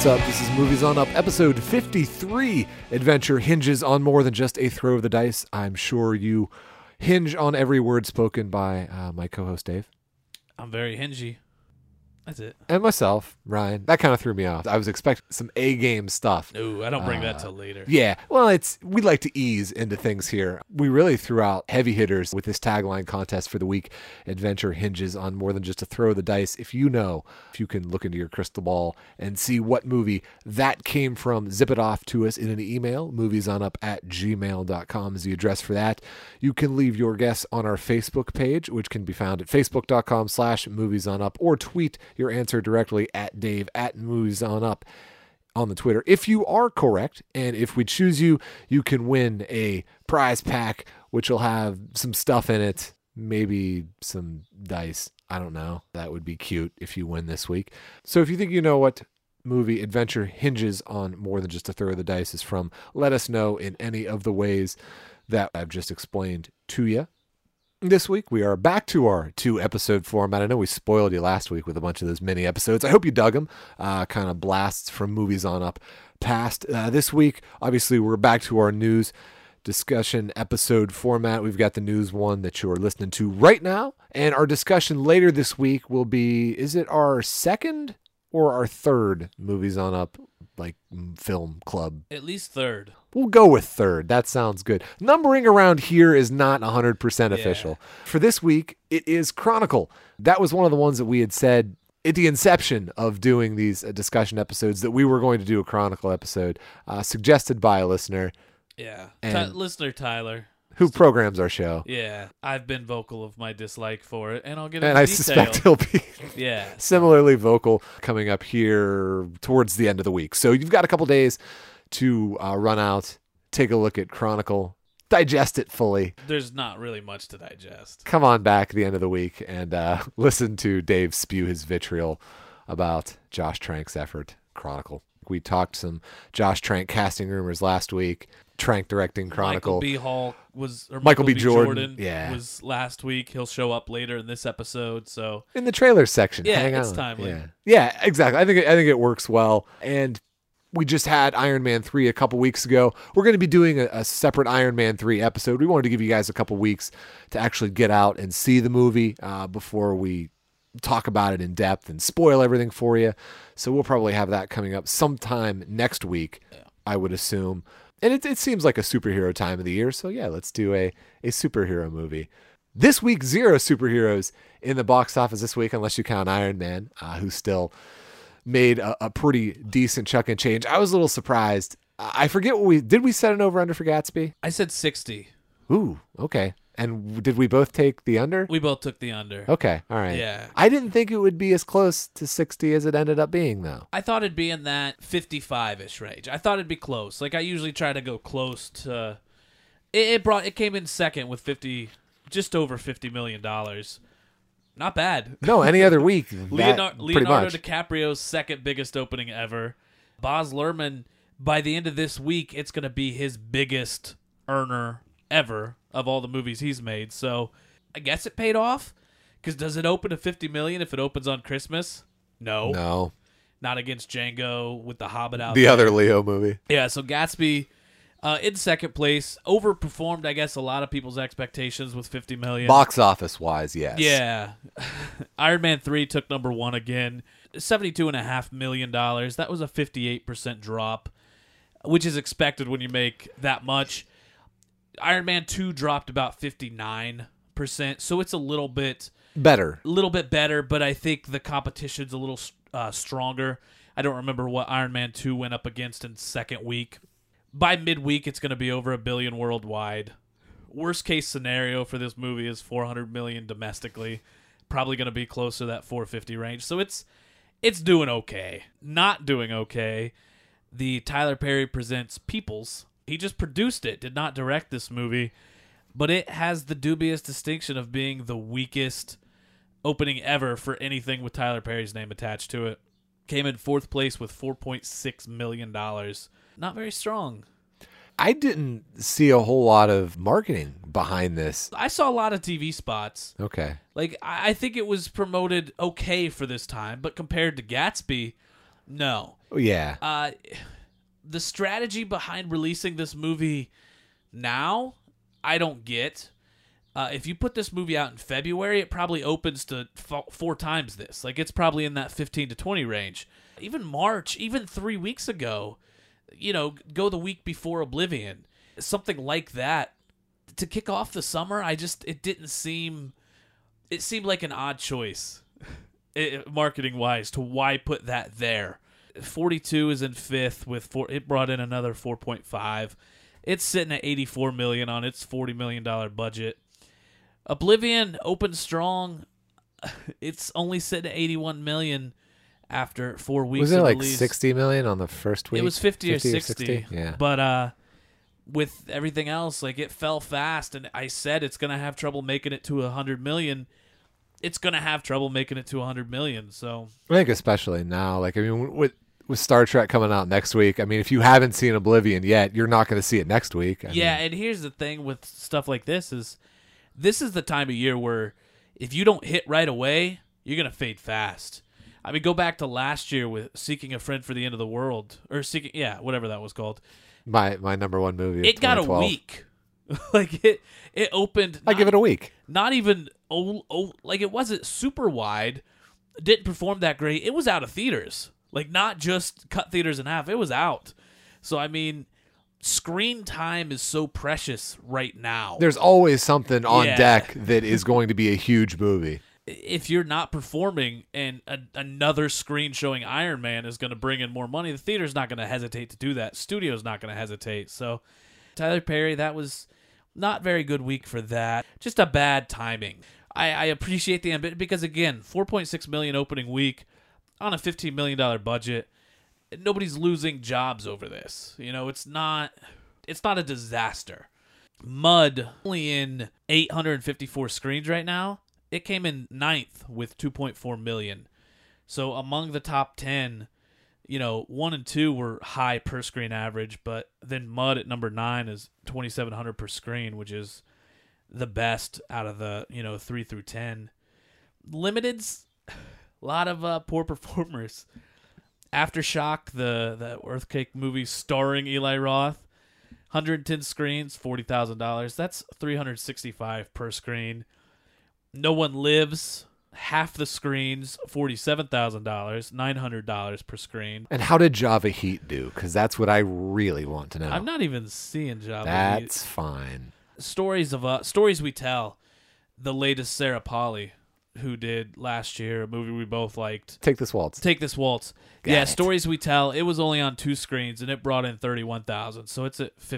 up? This is Movies On Up, episode 53. Adventure hinges on more than just a throw of the dice. I'm sure you hinge on every word spoken by my co-host, Dave. I'm very hingy. That's it. And myself, Ryan. That kind of threw me off. I was expecting some A-game stuff. No, I don't bring that till later. Yeah, well, we like to ease into things here. We really threw out heavy hitters with this tagline contest for the week. Adventure hinges on more than just a throw of the dice. If you can look into your crystal ball and see what movie that came from, zip it off to us in an email. Moviesonup@gmail.com is the address for that. You can leave your guess on our Facebook page, which can be found at facebook.com/moviesonup, or tweet your answer directly at Dave at @moviesonup on the Twitter. If you are correct, and if we choose you, you can win a prize pack, which will have some stuff in it, maybe some dice. I don't know. That would be cute if you win this week. So if you think you know what movie Adventure hinges on more than just a throw of the dice is from, let us know in any of the ways that I've just explained to you. This week, we are back to our 2-episode format. I know we spoiled you last week with a bunch of those mini episodes. I hope you dug them. Kind of blasts from Movies On Up past. This week, obviously, we're back to our news discussion episode format. We've got the news one that you're listening to right now. And our discussion later this week will be, is it our second or our third Movies On Up film club? At least third. We'll go with third. That sounds good. Numbering around here is not 100% official. For this week, it is Chronicle. That was one of the ones that we had said at the inception of doing these discussion episodes that we were going to do a Chronicle episode, suggested by a listener. Yeah. And listener Tyler. Who programs our show. Yeah. I've been vocal of my dislike for it, and I'll get into And I detail. suspect he'll be similarly vocal coming up here towards the end of the week. So you've got a couple days to run out, take a look at Chronicle, digest it fully. There's not really much to digest. Come on back at the end of the week and listen to Dave spew his vitriol about Josh Trank's effort, Chronicle. We talked some Josh Trank casting rumors last week. Trank directing Chronicle. Michael B. Jordan yeah, was last week. He'll show up later in this episode. So in the trailer section, yeah, hang it's on. timely. Yeah, exactly. I think it works well. And we just had Iron Man 3 a couple weeks ago. We're going to be doing a separate Iron Man 3 episode. We wanted to give you guys a couple weeks to actually get out and see the movie before we talk about it in depth and spoil everything for you. So we'll probably have that coming up sometime next week, I would assume. And it seems like a superhero time of the year. So yeah, let's do a superhero movie. This week, 0 superheroes in the box office this week, unless you count Iron Man, who still made a pretty decent chuck and change. I was a little surprised. I forget did we set an over-under for Gatsby? I said 60. Ooh, okay. And did we both take the under? We both took the under. Okay, all right. Yeah. I didn't think it would be as close to 60 as it ended up being, though. I thought it'd be in that 55-ish range. I thought it'd be close. Like I usually try to go close to. It came in second with just over $50 million. Not bad. No, any other week. Leonardo much. DiCaprio's second biggest opening ever. Baz Luhrmann, by the end of this week, it's going to be his biggest earner ever of all the movies he's made. So I guess it paid off. Because does it open to $50 million if it opens on Christmas? No. Not against Django with The Hobbit out the there. other Leo movie. Yeah, so Gatsby in second place. Overperformed, I guess, a lot of people's expectations with $50 million. Box office wise, yes. Yeah. Iron Man 3 took number one again. $72.5 million. That was a 58% drop, which is expected when you make that much. Iron Man 2 dropped about 59%, so it's a little bit better, but I think the competition's a little stronger. I don't remember what Iron Man 2 went up against in second week. By midweek, it's going to be over $1 billion worldwide. Worst case scenario for this movie is $400 million domestically. Probably going to be closer to that 450 range. So it's doing okay. Not doing okay. The Tyler Perry Presents Peoples. He just produced it, did not direct this movie, but it has the dubious distinction of being the weakest opening ever for anything with Tyler Perry's name attached to it. Came in fourth place with $4.6 million. Not very strong. I didn't see a whole lot of marketing behind this. I saw a lot of TV spots. Okay. Like, I think it was promoted okay for this time, but compared to Gatsby, No. Yeah. The strategy behind releasing this movie now, I don't get. If you put this movie out in February, it probably opens to 4 times this. Like, it's probably in that 15 to 20 range. Even March, even 3 weeks ago, go the week before Oblivion. Something like that. To kick off the summer, it seemed like an odd choice, marketing-wise, to why put that there. 42 is in 5th with it brought in another 4.5. It's sitting at $84 million on its $40 million budget. Oblivion opened strong. It's only sitting at $81 million after 4 weeks. Was it of like release. $60 million on the first week? It was 50 or 60. Yeah. But with everything else, like, it fell fast, and I said it's going to have trouble making it to $100 million. It's going to have trouble making it to $100 million. So I think especially now, like, I mean, with Star Trek coming out next week, I mean, if you haven't seen Oblivion yet, you're not going to see it next week. I mean, and here's the thing with stuff like this is the time of year where if you don't hit right away, you're going to fade fast. I mean, go back to last year with Seeking a Friend for the End of the World, or whatever that was called. My number one movie. Of It got a 2012. week. Like, it opened. I give it a week. Not even like, it wasn't super wide. Didn't perform that great. It was out of theaters. Like, not just cut theaters in half. It was out. So, I mean, screen time is so precious right now. There's always something on Yeah. deck that is going to be a huge movie. If you're not performing and another screen showing Iron Man is going to bring in more money, the theater's not going to hesitate to do that. Studio's not going to hesitate. So, Tyler Perry, that was not very good week for that. Just a bad timing. I appreciate the ambition because, again, $4.6 million opening week on a $15 million budget. Nobody's losing jobs over this. It's not a disaster. Mud only in 854 screens right now. It came in 9th with 2.4 million. So among the top 10, 1 and 2 were high per screen average, but then Mud at number 9 is 2,700 per screen, which is the best out of the 3 through 10. Limited's a lot of poor performers. Aftershock, the earthquake movie starring Eli Roth, 110 screens, $40,000. That's $365 per screen. No One Lives, half the screens, $47,000, $900 per screen. And how did Java Heat do? Because that's what I really want to know. I'm not even seeing Java That's fine. Stories We Tell, the latest Sarah Polley, who did last year a movie we both liked. Take This Waltz. Got it. Stories We Tell. It was only on 2 screens, and it brought in $31,000. So it's at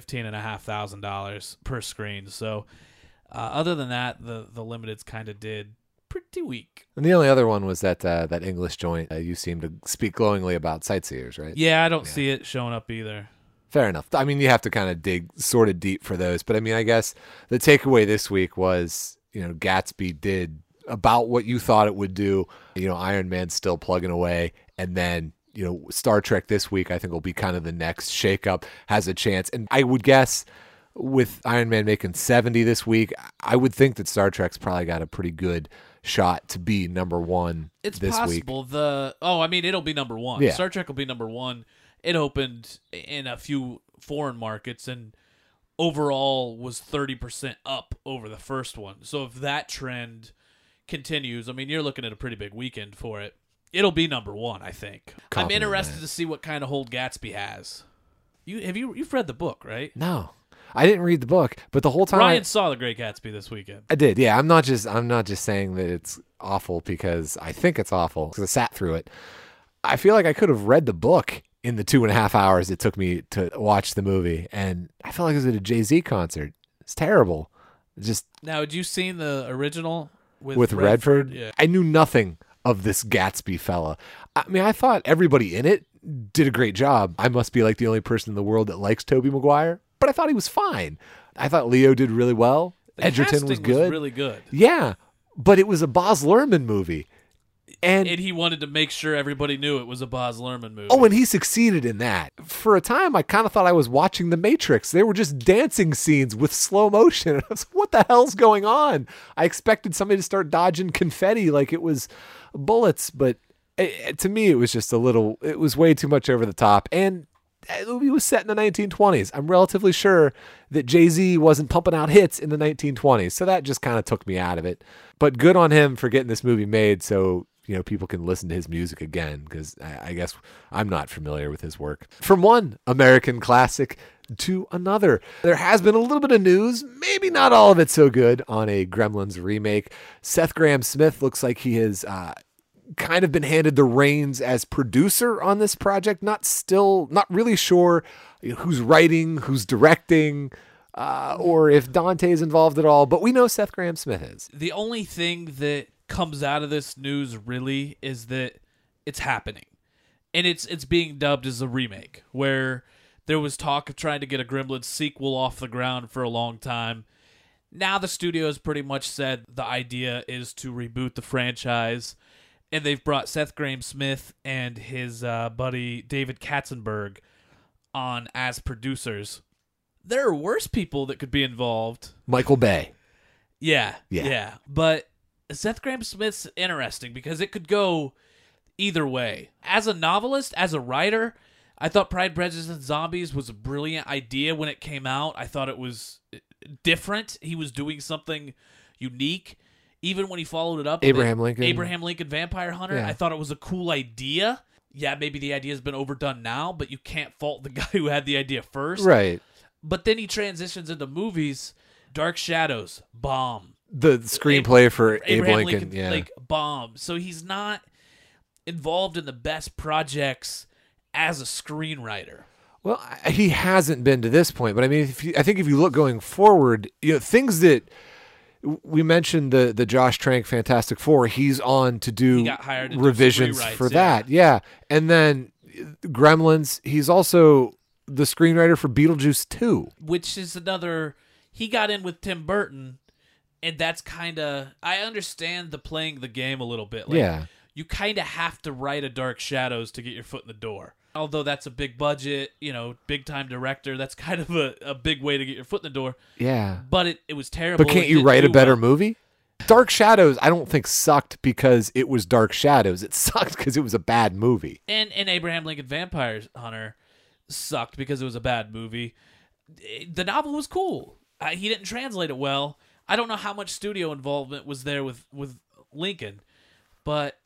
$15,500 per screen. So other than that, the limiteds kind of did pretty weak. And the only other one was that English joint. You seem to speak glowingly about Sightseers, right? Yeah, I don't see it showing up either. Fair enough. I mean, you have to kind of dig sort of deep for those. But I mean, I guess the takeaway this week was, Gatsby did about what you thought it would do. Iron Man's still plugging away. And then, Star Trek this week, I think, will be kind of the next shakeup, has a chance. And I would guess with Iron Man making 70 this week, I would think that Star Trek's probably got a pretty good shot to be number one it's this week. It's possible. It'll be number one. Yeah. Star Trek will be number one. It opened in a few foreign markets and overall was 30% up over the first one. So if that trend continues, I mean, you're looking at a pretty big weekend for it. It'll be number one, I think. I'm interested to see what kind of hold Gatsby has. You've read the book, right? No, I didn't read the book, but the whole time Ryan saw The Great Gatsby this weekend. I did. Yeah, I'm not just saying that it's awful because I think it's awful because I sat through it. I feel like I could have read the book in the 2.5 hours it took me to watch the movie, and I felt like I was at a Jay-Z concert. It's terrible. Now, had you seen the original with Redford? Yeah. I knew nothing of this Gatsby fella. I mean, I thought everybody in it did a great job. I must be like the only person in the world that likes Tobey Maguire, but I thought he was fine. I thought Leo did really well. The Edgerton was casting good. really good. Yeah, but it was a Baz Luhrmann movie. And he wanted to make sure everybody knew it was a Baz Luhrmann movie. Oh, and he succeeded in that. For a time, I kind of thought I was watching The Matrix. They were just dancing scenes with slow motion. I was like, what the hell's going on? I expected somebody to start dodging confetti like it was bullets, but To me, it was just it was way too much over the top. And the movie was set in the 1920s. I'm relatively sure that Jay-Z wasn't pumping out hits in the 1920s. So that just kind of took me out of it. But good on him for getting this movie made so, people can listen to his music again, because I guess I'm not familiar with his work. From one American classic to another, there has been a little bit of news, maybe not all of it so good, on a Gremlins remake. Seth Grahame-Smith looks like he has kind of been handed the reins as producer on this project. Not really sure who's writing, who's directing, or if Dante's involved at all, but we know Seth Grahame-Smith is. The only thing that comes out of this news really is that it's happening, and it's being dubbed as a remake, where there was talk of trying to get a Gremlins sequel off the ground for a long time. Now the studio has pretty much said the idea is to reboot the franchise, and they've brought Seth Grahame-Smith and his buddy David Katzenberg on as producers. There are worse people that could be involved. Michael Bay. Yeah. But Seth Grahame-Smith's interesting because it could go either way. As a novelist, as a writer, I thought Pride, Prejudice, and Zombies was a brilliant idea when it came out. I thought it was different. He was doing something unique. Even when he followed it up with Abraham Lincoln Vampire Hunter, yeah. I thought it was a cool idea. Yeah, maybe the idea has been overdone now, but you can't fault the guy who had the idea first. Right. But then he transitions into movies. Dark Shadows, bomb. The screenplay for Abraham Lincoln, yeah. Like, bomb. So he's not involved in the best projects as a screenwriter. Well, he hasn't been to this point, but I mean, I think if you look going forward, things that we mentioned, the Josh Trank Fantastic Four, he's on to do revisions for that. Yeah. And then Gremlins, he's also the screenwriter for Beetlejuice 2. Which is another, he got in with Tim Burton, and that's kind of, I understand the playing the game a little bit. Like, yeah. You kind of have to write a Dark Shadows to get your foot in the door. Although that's a big budget, big time director, that's kind of a big way to get your foot in the door. Yeah. But it was terrible. But can't you write a better movie? Dark Shadows, I don't think sucked because it was Dark Shadows. It sucked because it was a bad movie. And Abraham Lincoln Vampire Hunter sucked because it was a bad movie. The novel was cool. He didn't translate it well. I don't know how much studio involvement was there with Lincoln, but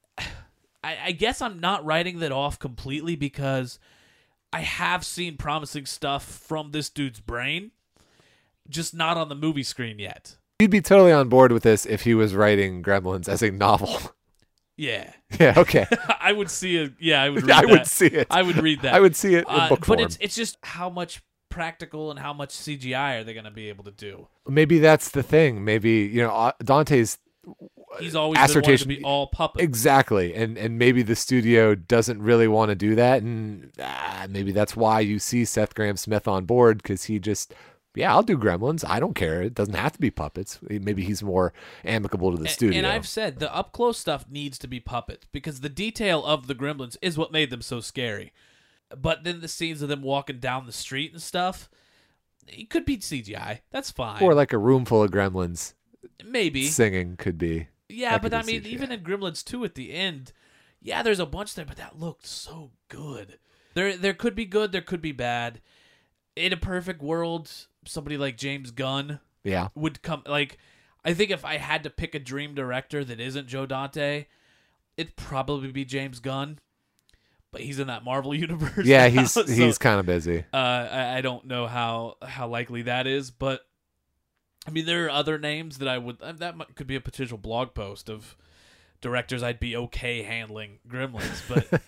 I guess I'm not writing that off completely because I have seen promising stuff from this dude's brain, just not on the movie screen yet. You'd be totally on board with this if he was writing Gremlins as a novel. Yeah. Yeah, okay. I would see it. Yeah, I would read that. I would see it. I would read that. I would see it in book form. But it's just how much practical and how much CGI are they going to be able to do? Maybe that's the thing. Maybe, Dante's he's always been wanting to be all puppet. Exactly. And maybe the studio doesn't really want to do that. And maybe that's why you see Seth Grahame-Smith on board, because he just, I'll do Gremlins. I don't care. It doesn't have to be puppets. Maybe he's more amicable to the studio. And I've said the up-close stuff needs to be puppet because the detail of the Gremlins is what made them so scary. But then the scenes of them walking down the street and stuff, it could be CGI. That's fine. Or like a room full of gremlins. Maybe. Singing could be. Yeah, but I mean, even in Gremlins 2 at the end, there's a bunch there, but that looked so good. There could be good, there could be bad. In a perfect world, somebody like James Gunn would come. Like, I think if I had to pick a dream director that isn't Joe Dante, it'd probably be James Gunn. But he's in that Marvel universe. Yeah, now, he's kind of busy. I don't know how likely that is, but I mean, there are other names that I would could be a potential blog post of directors I'd be okay handling Gremlins, but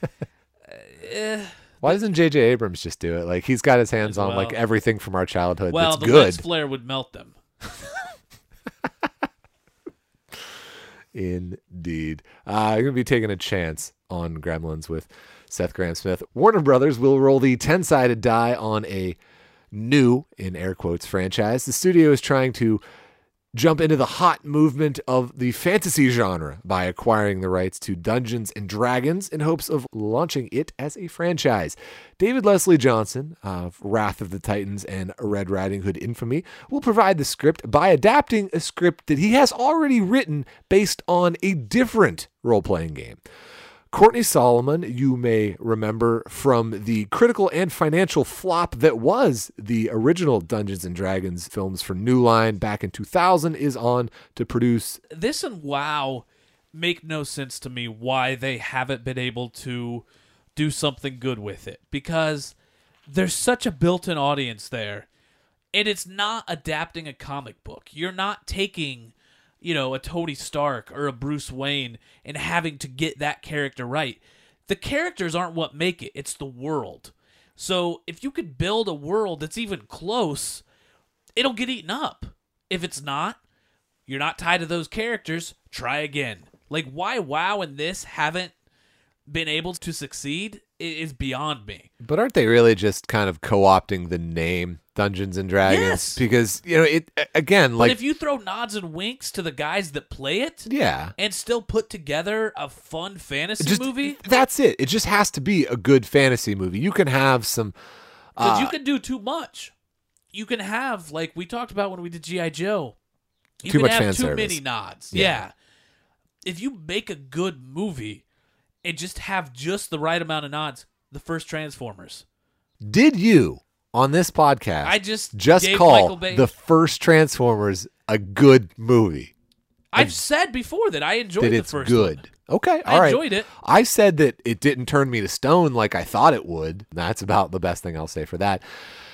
why doesn't J.J. Abrams just do it? Like, he's got his hands on like everything from our childhood. Well, that's the good. lens flare would melt them. Indeed. I'm going to be taking a chance on Gremlins with Seth Grahame-Smith. Warner Brothers will roll the 10-sided die on a new, in air quotes, franchise. The studio is trying to jump into the hot movement of the fantasy genre by acquiring the rights to Dungeons and Dragons in hopes of launching it as a franchise. David Leslie Johnson of Wrath of the Titans and Red Riding Hood infamy will provide the script by adapting a script that he has already written based on a different role-playing game. Courtney Solomon, you may remember from the critical and financial flop that was the original Dungeons and Dragons films for New Line back in 2000, is on to produce. This and WoW make no sense to me why they haven't been able to do something good with it, because there's such a built-in audience there, and it's not adapting a comic book. You're not taking, a Tony Stark or a Bruce Wayne and having to get that character right. The characters aren't what make it. It's the world. So if you could build a world that's even close, it'll get eaten up. If it's not, you're not tied to those characters, try again. Like, why WoW and this haven't been able to succeed is beyond me. But aren't they really just kind of co-opting the name Dungeons and Dragons? Yes. Because, it, again, like... But if you throw nods and winks to the guys that play it... Yeah. And still put together a fun fantasy movie... That's it. It just has to be a good fantasy movie. You can have some... Because you can do too much. You can have, like we talked about when we did G.I. Joe... You too can much have fan too service. many nods. Yeah. If you make a good movie and just have just the right amount of nods, the first Transformers. Did you, on this podcast, I just gave call Michael Bay... the first Transformers a good movie? I've said before that I enjoyed the first good. one. Okay, all right. I enjoyed it. I said that it didn't turn me to stone like I thought it would. That's about the best thing I'll say for that.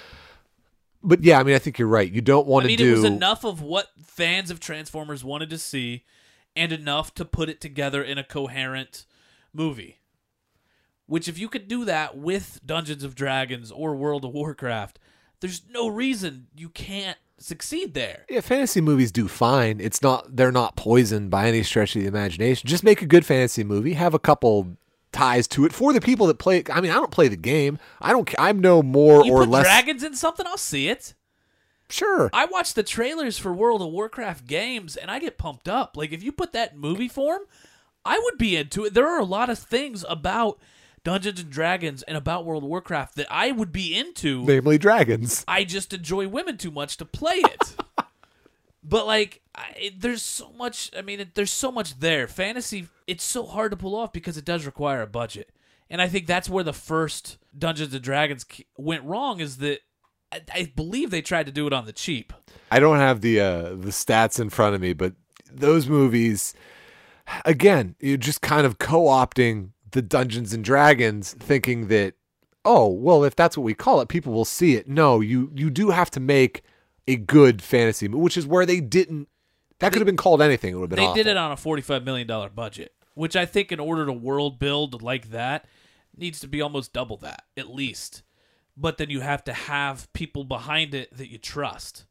But yeah, I think you're right. You don't want to do... it was enough of what fans of Transformers wanted to see and enough to put it together in a coherent movie. Which, if you could do that with Dungeons of Dragons or World of Warcraft, there's no reason you can't succeed there. Yeah, fantasy movies do fine. They're not poisoned by any stretch of the imagination. Just make a good fantasy movie, have a couple ties to it for the people that play it. I don't play the game. I'm no more you or put less... dragons in something, I'll see it. Sure. I watch the trailers for World of Warcraft games, and I get pumped up. Like, if you put that in movie form, I would be into it. There are a lot of things about Dungeons and Dragons and about World of Warcraft that I would be into. Namely dragons. I just enjoy women too much to play it. But, like, there's so much, there's so much there. Fantasy, it's so hard to pull off because it does require a budget. And I think that's where the first Dungeons and Dragons went wrong, is that I believe they tried to do it on the cheap. I don't have the stats in front of me, but those movies, again, you're just kind of co-opting the Dungeons and Dragons, thinking that, oh, well, if that's what we call it, people will see it. No, you do have to make a good fantasy movie, which is where they didn't. That could have been called anything. It would have been awful. They did it on a $45 million budget, which I think in order to world build like that needs to be almost double that, at least. But then you have to have people behind it that you trust.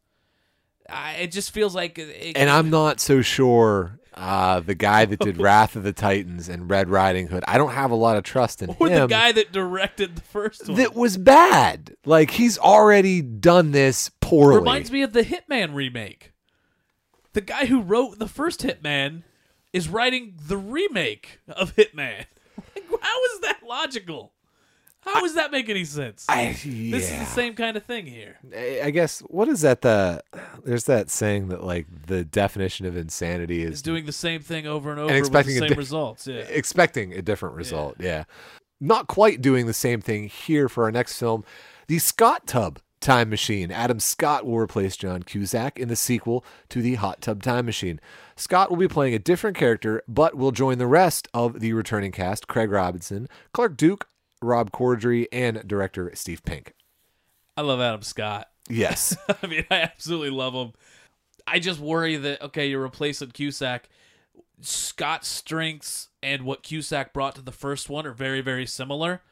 It just feels like... And I'm not so sure the guy that did Wrath of the Titans and Red Riding Hood, I don't have a lot of trust in him. Or the guy that directed the first one. That was bad. Like, he's already done this poorly. Reminds me of the Hitman remake. The guy who wrote the first Hitman is writing the remake of Hitman. Like, how is that logical? How does that make any sense? This is the same kind of thing here. I guess, what is that? There's that saying that, like, the definition of insanity is doing the same thing over and over expecting with the same results. Yeah. Expecting a different result, yeah. Not quite doing the same thing here for our next film. The Scott Tub Time Machine. Adam Scott will replace John Cusack in the sequel to the Hot Tub Time Machine. Scott will be playing a different character, but will join the rest of the returning cast: Craig Robinson, Clark Duke, Rob Corddry, and director Steve Pink. I love Adam Scott. Yes. I absolutely love him. I just worry that, okay, you're replacing Cusack. Scott's strengths and what Cusack brought to the first one are very, very similar.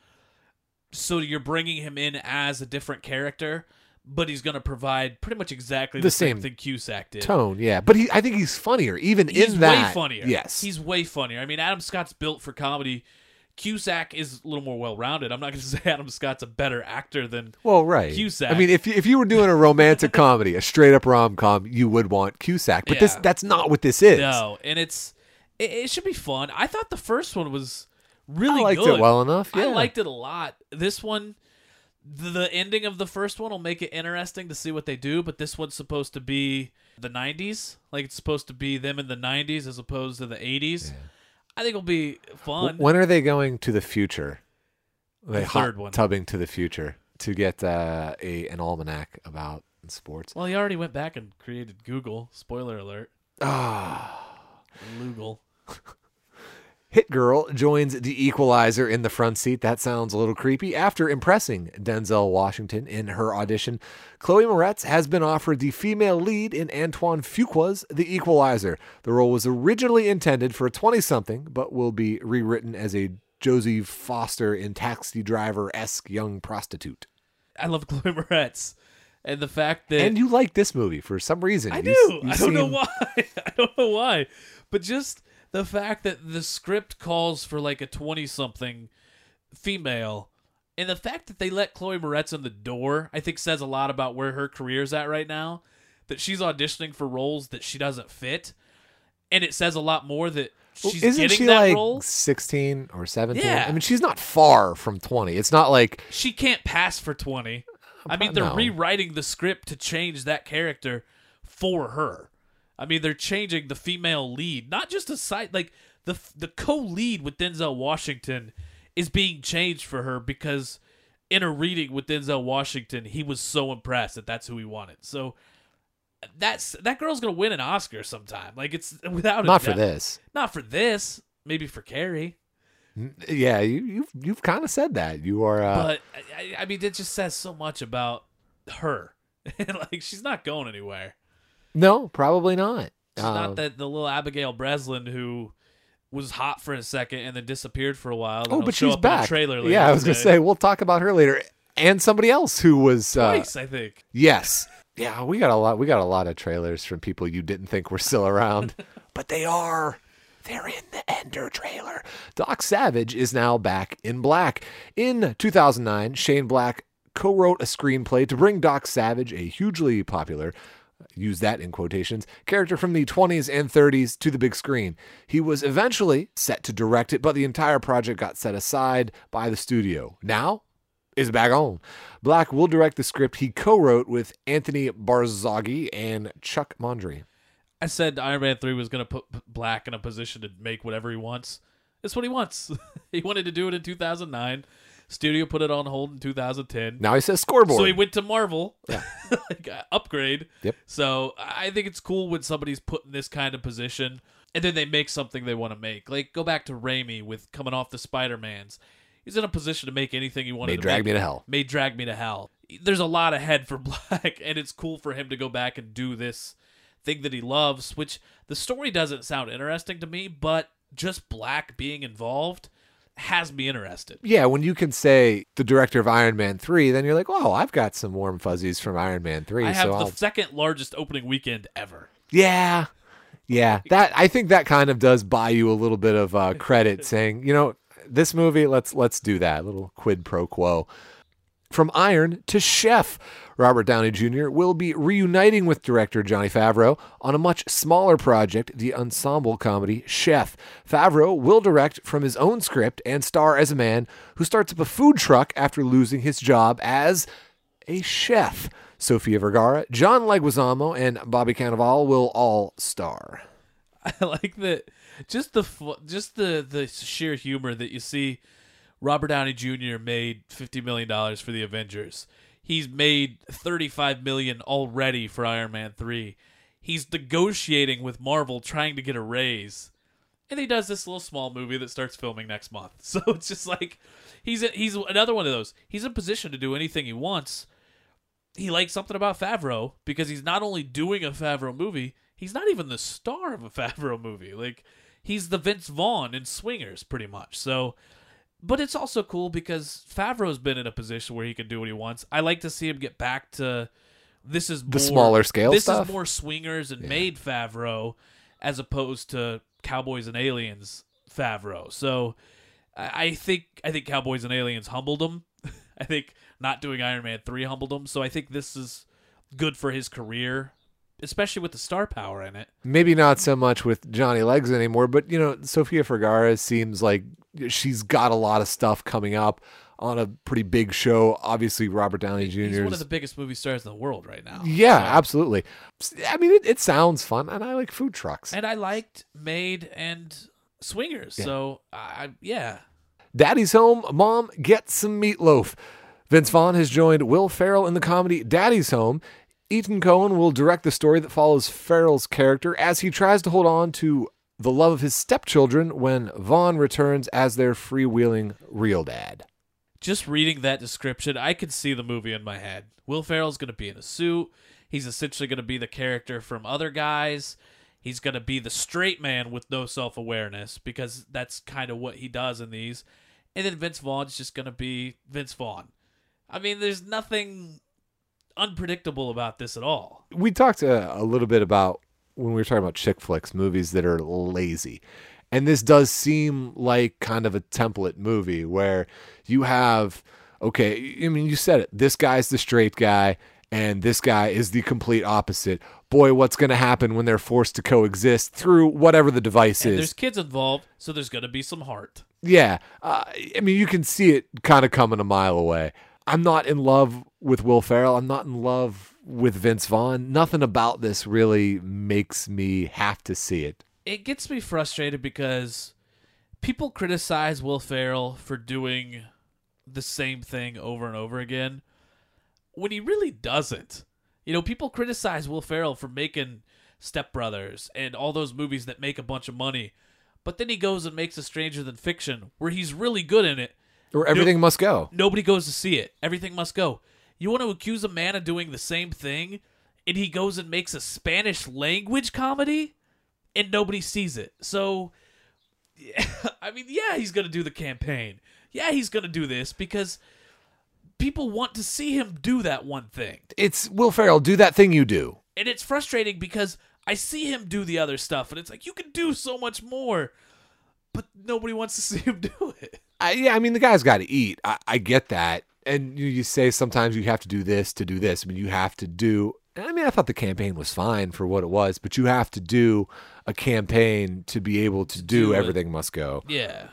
So you're bringing him in as a different character, but he's going to provide pretty much exactly the same thing Cusack did. Tone, yeah. But I think he's funnier, even in that. He's way funnier. Yes. He's way funnier. Adam Scott's built for comedy. Cusack is a little more well-rounded. I'm not going to say Adam Scott's a better actor than Cusack. If you were doing a romantic comedy, a straight-up rom-com, you would want Cusack. But that's not what this is. No, and it should be fun. I thought the first one was really good. I liked it well enough, yeah. I liked it a lot. This one, the ending of the first one will make it interesting to see what they do, but this one's supposed to be the 90s. Like, it's supposed to be them in the 90s as opposed to the 80s. Yeah. I think it'll be fun. When are they going to the future? The third one. Tubbing to the future to get an almanac about sports. Well, he already went back and created Google. Spoiler alert. Google. Hit Girl joins The Equalizer in the front seat. That sounds a little creepy. After impressing Denzel Washington in her audition, Chloe Moretz has been offered the female lead in Antoine Fuqua's The Equalizer. The role was originally intended for a 20-something, but will be rewritten as a Josie Foster in Taxi Driver-esque young prostitute. I love Chloe Moretz. And the fact that... And you like this movie for some reason. I do. I don't know why. I don't know why. But just the fact that the script calls for like a 20-something female, and the fact that they let Chloe Moretz in the door, I think says a lot about where her career's at right now. That she's auditioning for roles that she doesn't fit. And it says a lot more that she's Isn't getting she that like role. 16 or 17? Yeah. I mean, she's not far from 20. It's not like... She can't pass for 20. I mean, they're No. rewriting the script to change that character for her. I mean, they're changing the female lead, not just a side. Like the co-lead with Denzel Washington is being changed for her because in a reading with Denzel Washington, he was so impressed that that's who he wanted. So that girl's gonna win an Oscar sometime. Like it's without Not a for doubt. this. Not for this. Maybe for Carrie. Yeah, you've kind of said that. You are... But I mean, it just says so much about her. Like she's not going anywhere. No, probably not. She's not the little Abigail Breslin who was hot for a second and then disappeared for a while. Then Oh, will but show she's up in a back. trailer later Yeah, I was going to today. say, we'll talk about her later. And somebody else who was... Twice, I think. Yes. Yeah, we got a lot of trailers from people you didn't think were still around. But they are. They're in the Ender trailer. Doc Savage is now back in black. In 2009, Shane Black co-wrote a screenplay to bring Doc Savage, a hugely popular, use that in quotations, character from the 20s and 30s to the big screen. He was eventually set to direct it, but the entire project got set aside by the studio. Now, is back on. Black will direct the script he co-wrote with Anthony Barzaghi and Chuck Mondry. I said Iron Man 3 was going to put Black in a position to make whatever he wants. It's what he wants. He wanted to do it in 2009. Studio put it on hold in 2010. Now he says scoreboard. So he went to Marvel. Yeah. Like, upgrade. Yep. So I think it's cool when somebody's put in this kind of position and then they make something they want to make. Like, go back to Raimi with coming off the Spider-Mans. He's in a position to make anything he wanted May to drag make. me to hell. May drag me to hell. There's a lot ahead for Black, and it's cool for him to go back and do this thing that he loves, which the story doesn't sound interesting to me, but just Black being involved has me interested. Yeah, when you can say the director of Iron Man 3, then you're like, oh, I've got some warm fuzzies from Iron Man 3. I have so the I'll... second largest opening weekend ever. Yeah. That I think that kind of does buy you a little bit of credit saying, this movie, let's do that. A little quid pro quo. From Iron to Chef, Robert Downey Jr. will be reuniting with director Jon Favreau on a much smaller project, the ensemble comedy Chef. Favreau will direct from his own script and star as a man who starts up a food truck after losing his job as a chef. Sofia Vergara, John Leguizamo, and Bobby Cannavale will all star. I like that. Just the sheer humor that you see. Robert Downey Jr. made $50 million for the Avengers. He's made $35 million already for Iron Man 3. He's negotiating with Marvel, trying to get a raise, and he does this little small movie that starts filming next month. So it's just like he's another one of those. He's in position to do anything he wants. He likes something about Favreau because he's not only doing a Favreau movie, he's not even the star of a Favreau movie. Like, he's the Vince Vaughn in Swingers, pretty much. So, but it's also cool because Favreau's been in a position where he can do what he wants. I like to see him get back to this is The more, smaller scale this stuff? This is more Swingers and made Favreau as opposed to Cowboys and Aliens Favreau. So, I think Cowboys and Aliens humbled him. I think not doing Iron Man 3 humbled him. So I think this is good for his career, especially with the star power in it. Maybe not so much with Johnny Legs anymore, but, Sofia Vergara seems like she's got a lot of stuff coming up on a pretty big show. Obviously, Robert Downey Jr. He's one of the biggest movie stars in the world right now. Yeah, absolutely. I mean, it sounds fun, and I like food trucks. And I liked Made and swingers. Yeah. So, yeah. Daddy's home, Mom gets some meatloaf. Vince Vaughn has joined Will Ferrell in the comedy Daddy's Home. Ethan Coen will direct the story that follows Ferrell's character as he tries to hold on to the love of his stepchildren when Vaughn returns as their freewheeling real dad. Just reading that description, I could see the movie in my head. Will Ferrell's going to be in a suit. He's essentially going to be the character from Other Guys. He's going to be the straight man with no self-awareness because that's kind of what he does in these. And then Vince Vaughn's just going to be Vince Vaughn. I mean, there's nothing unpredictable about this at all. We talked a little bit about when we were talking about chick flicks, movies that are lazy. And this does seem like kind of a template movie where you have, okay, I mean, you said it. This guy's the straight guy, and this guy is the complete opposite. Boy, what's going to happen when they're forced to coexist through whatever the device And is? there's kids involved, so there's going to be some heart. Yeah. I mean, you can see it kind of coming a mile away. I'm not in love with Will Ferrell. I'm not in love with Vince Vaughn. Nothing about this really makes me have to see it. It gets me frustrated because people criticize Will Ferrell for doing the same thing over and over again when he really doesn't. You know, people criticize Will Ferrell for making Step Brothers and all those movies that make a bunch of money, but then he goes and makes A Stranger Than Fiction where he's really good in it. Or everything must go. Nobody goes to see it. Everything must go. You want to accuse a man of doing the same thing, and he goes and makes a Spanish language comedy, and nobody sees it. So, I mean, yeah, he's going to do the campaign. Yeah, he's going to do this because people want to see him do that one thing. It's Will Ferrell, do that thing you do. And it's frustrating because I see him do the other stuff, and it's like, you can do so much more, but nobody wants to see him do it. Yeah, I mean, the guy's got to eat. I get that. And you say sometimes you have to do this to do this. I mean, you have to do... I mean, I thought the campaign was fine for what it was, but you have to do a campaign to be able to do Everything Must Go. Yeah.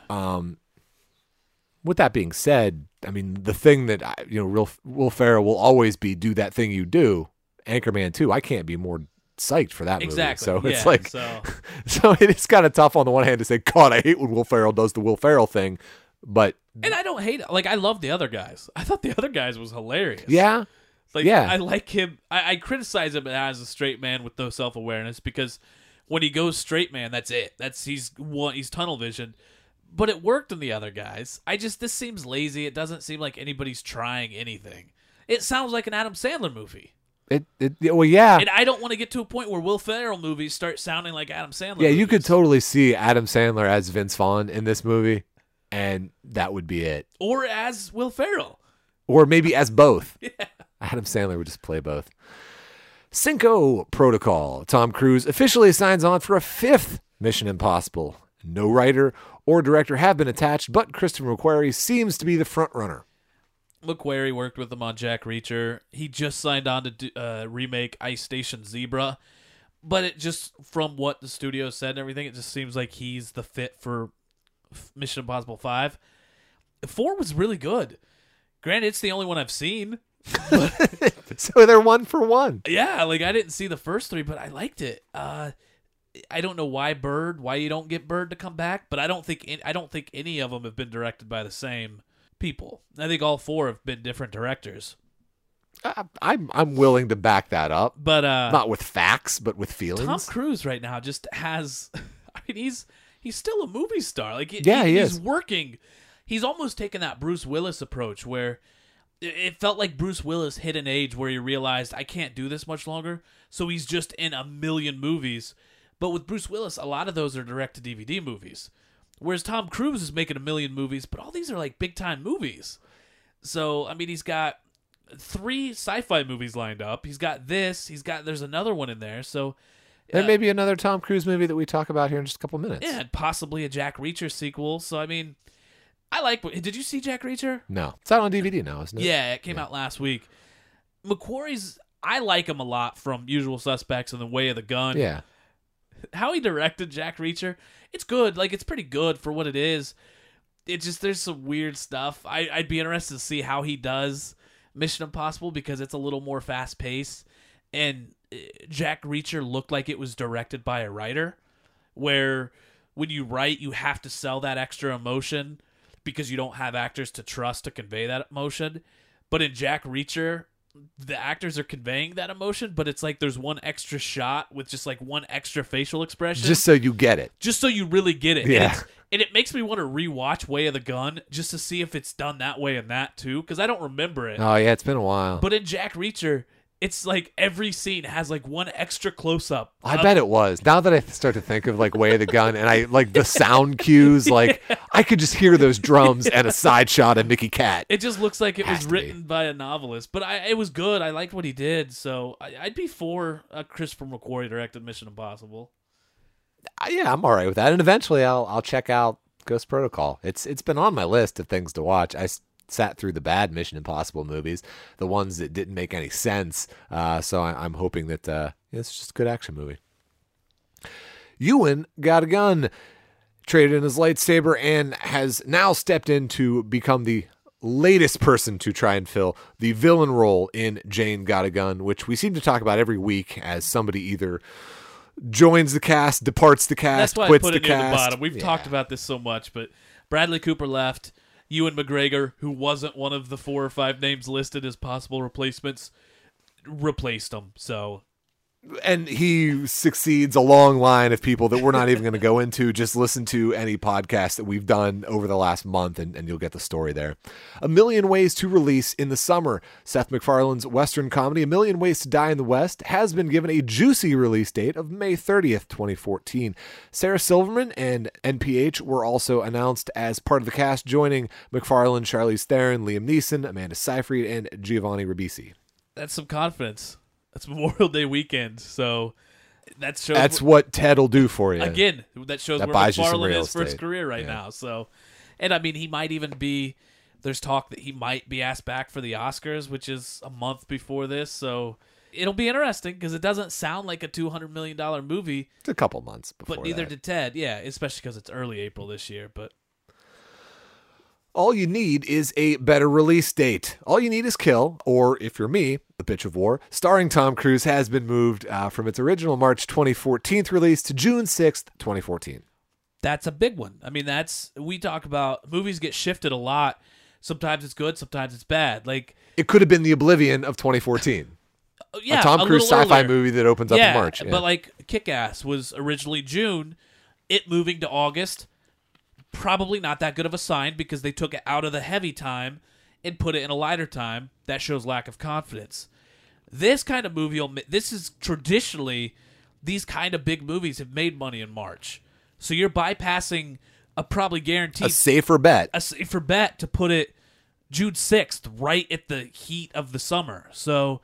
With that being said, I mean, the thing that, Will Ferrell will always be do that thing you do. Anchorman 2, I can't be more psyched for that Exactly. movie. So Yeah, it's like... so it is kind of tough on the one hand to say, God, I hate when Will Ferrell does the Will Ferrell thing, but... And I don't hate it. Like, I love The Other Guys. I thought The Other Guys was hilarious. Yeah. Like, Yeah. I like him. I criticize him as a straight man with no self-awareness because when he goes straight man, that's it. He's tunnel vision. But it worked in The Other Guys. This seems lazy. It doesn't seem like anybody's trying anything. It sounds like an Adam Sandler movie. Well, yeah. And I don't want to get to a point where Will Ferrell movies start sounding like Adam Sandler Yeah, movies. you could totally see Adam Sandler as Vince Vaughn in this movie, and that would be it. Or as Will Ferrell. Or maybe as both. Yeah. Adam Sandler would just play both. Cinco Protocol. Tom Cruise officially signs on for a 5th Mission Impossible. No writer or director have been attached, but Kristen McQuarrie seems to be the front runner. McQuarrie worked with him on Jack Reacher. He just signed on to remake Ice Station Zebra. But it just, from what the studio said and everything, it just seems like he's the fit for Mission Impossible 5. 4 was really good. Granted, it's the only one I've seen. So they're 1 for 1. Yeah, like I didn't see the first 3, but I liked it. I don't know why you don't get Bird to come back, but I don't think any of them have been directed by the same people. I think all 4 have been different directors. I'm willing to back that up. But not with facts, but with feelings. Tom Cruise right now just has. I mean, he's still a movie star. Like, he he's is working. He's almost taken that Bruce Willis approach where it felt like Bruce Willis hit an age where he realized I can't do this much longer, so he's just in a million movies. But with Bruce Willis, a lot of those are direct-to-DVD movies, whereas Tom Cruise is making a million movies, but all these are like big-time movies. So I mean, he's got 3 sci-fi movies lined up. He's got this. There's another one in there. So there may be another Tom Cruise movie that we talk about here in just a couple minutes. Yeah, and possibly a Jack Reacher sequel. So I mean, I like. Did you see Jack Reacher? No, it's out on DVD now, isn't it? Yeah, it came out last week. McQuarrie's. I like him a lot from Usual Suspects and The Way of the Gun. Yeah. How he directed Jack Reacher, it's good. Like, it's pretty good for what it is. It just, there's some weird stuff. I'd be interested to see how he does Mission Impossible because it's a little more fast paced. And Jack Reacher looked like it was directed by a writer, where when you write, you have to sell that extra emotion because you don't have actors to trust to convey that emotion. But in Jack Reacher, the actors are conveying that emotion, but it's like there's one extra shot with just like one extra facial expression. Just so you get it. Just so you really get it. Yeah. And it makes me want to rewatch Way of the Gun just to see if it's done that way in that too, because I don't remember it. Oh, yeah, it's been a while. But in Jack Reacher, it's like every scene has like one extra close-up. I bet it was. Now that I start to think of like Way of the Gun and I like the sound cues, like I could just hear those drums and a side shot of Mickey Cat. It just looks like it was Has to be. written by a novelist. But it was good. I liked what he did. So I'd be for a Christopher McQuarrie directed Mission Impossible. Yeah, I'm all right with that. And eventually I'll check out Ghost Protocol. It's been on my list of things to watch. I sat through the bad Mission Impossible movies, the ones that didn't make any sense. So I'm hoping that it's just a good action movie. Ewan got a gun, traded in his lightsaber, and has now stepped in to become the latest person to try and fill the villain role in Jane Got a Gun, which we seem to talk about every week as somebody either joins the cast, departs the cast, That's why quits I put the it near the cast. bottom. We've talked about this so much, but Bradley Cooper left. Ewan McGregor, who wasn't one of the 4 or 5 names listed as possible replacements, replaced him. So, And he succeeds a long line of people that we're not even going to go into. Just listen to any podcast that we've done over the last month, and you'll get the story there. A Million Ways to Release in the summer. Seth MacFarlane's Western comedy, A Million Ways to Die in the West, has been given a juicy release date of May 30th, 2014. Sarah Silverman and NPH were also announced as part of the cast, joining MacFarlane, Charlize Theron, Liam Neeson, Amanda Seyfried, and Giovanni Ribisi. that's some confidence. That's Memorial Day weekend, so that shows. That's what Ted will do for you. Again, that shows That where buys you some McFarlane real is for his estate. career right Yeah. now. So, and I mean, he might even be. There's talk that he might be asked back for the Oscars, which is a month before this. So it'll be interesting because it doesn't sound like a $200 million movie, It's a couple months before but neither that. did Ted. Yeah, especially because it's early April this year. But All you need is a better release date. All you need is Kill, or if you're me, The Bitch of War, starring Tom Cruise, has been moved from its original March 2014 release to June 6th, 2014. that's a big one. I mean, we talk about movies get shifted a lot. Sometimes it's good, sometimes it's bad. Like, It could have been The Oblivion of 2014. yeah, a Tom Cruise little sci-fi earlier. movie that opens up Yeah, in March. Yeah. but like Kick-Ass was originally June, it moving to August, probably not that good of a sign because they took it out of the heavy time and put it in a lighter time. That shows lack of confidence. This kind of movie, this is traditionally, these kind of big movies have made money in March. So you're bypassing a probably guaranteed a safer bet. a safer bet to put it June 6th, right at the heat of the summer. So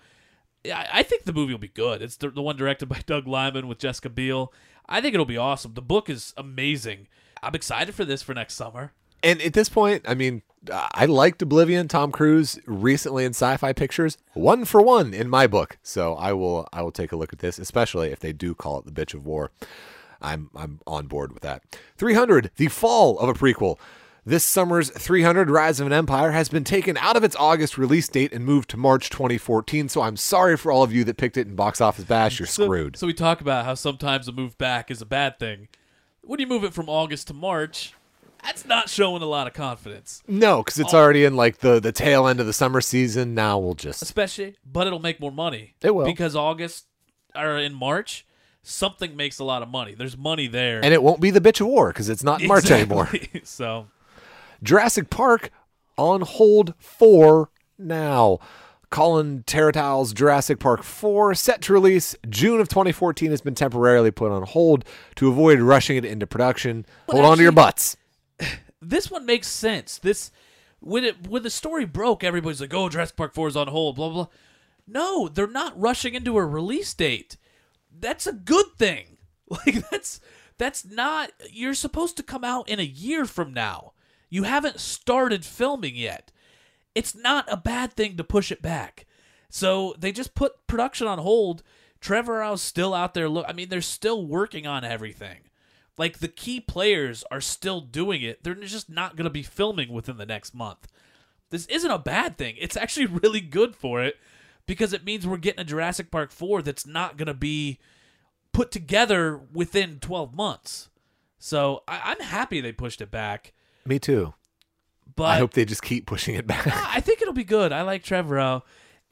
I think the movie will be good. It's the one directed by Doug Liman with Jessica Biel. I think it'll be awesome. The book is amazing. I'm excited for this for next summer. And at this point, I mean, I liked Oblivion, Tom Cruise, recently in Sci-Fi Pictures. 1 for 1 in my book. So I will take a look at this, especially if they do call it The Bitch of War. I'm on board with that. 300, the fall of a prequel. This summer's 300 Rise of an Empire has been taken out of its August release date and moved to March 2014. So I'm sorry for all of you that picked it in Box Office Bash. You're screwed. So we talk about how sometimes a move back is a bad thing. When you move it from August to March, that's not showing a lot of confidence. No, because it's already in like the tail end of the summer season. Now we'll just... Especially, but it'll make more money. It will. Because August, or in March, something makes a lot of money. There's money there. And it won't be The Bitch of War because it's not in March anymore. So... Jurassic Park on hold for now. Colin Teretal's Jurassic Park 4, set to release June of 2014, has been temporarily put on hold to avoid rushing it into production. Hold on to your butts. This one makes sense. When the story broke, everybody's like, "Oh, Jurassic Park 4 is on hold." Blah blah. No, they're not rushing into a release date. That's a good thing. Like that's not. You're supposed to come out in a year from now. You haven't started filming yet. It's not a bad thing to push it back. So they just put production on hold. Trevor Howe's still out there. I mean, they're still working on everything. Like, the key players are still doing it. They're just not going to be filming within the next month. This isn't a bad thing. It's actually really good for it because it means we're getting a Jurassic Park 4 that's not going to be put together within 12 months. So I'm happy they pushed it back. Me too. But I hope they just keep pushing it back. I think it'll be good. I like Trevorrow.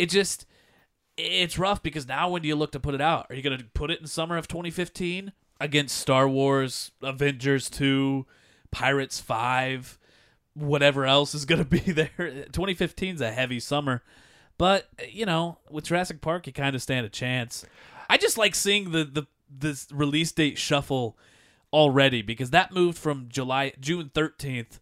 It's rough because now when do you look to put it out? Are you going to put it in summer of 2015 against Star Wars, Avengers 2, Pirates 5, whatever else is going to be there? 2015 is a heavy summer. But, with Jurassic Park, you kind of stand a chance. I just like seeing the release date shuffle already because that moved from June 13th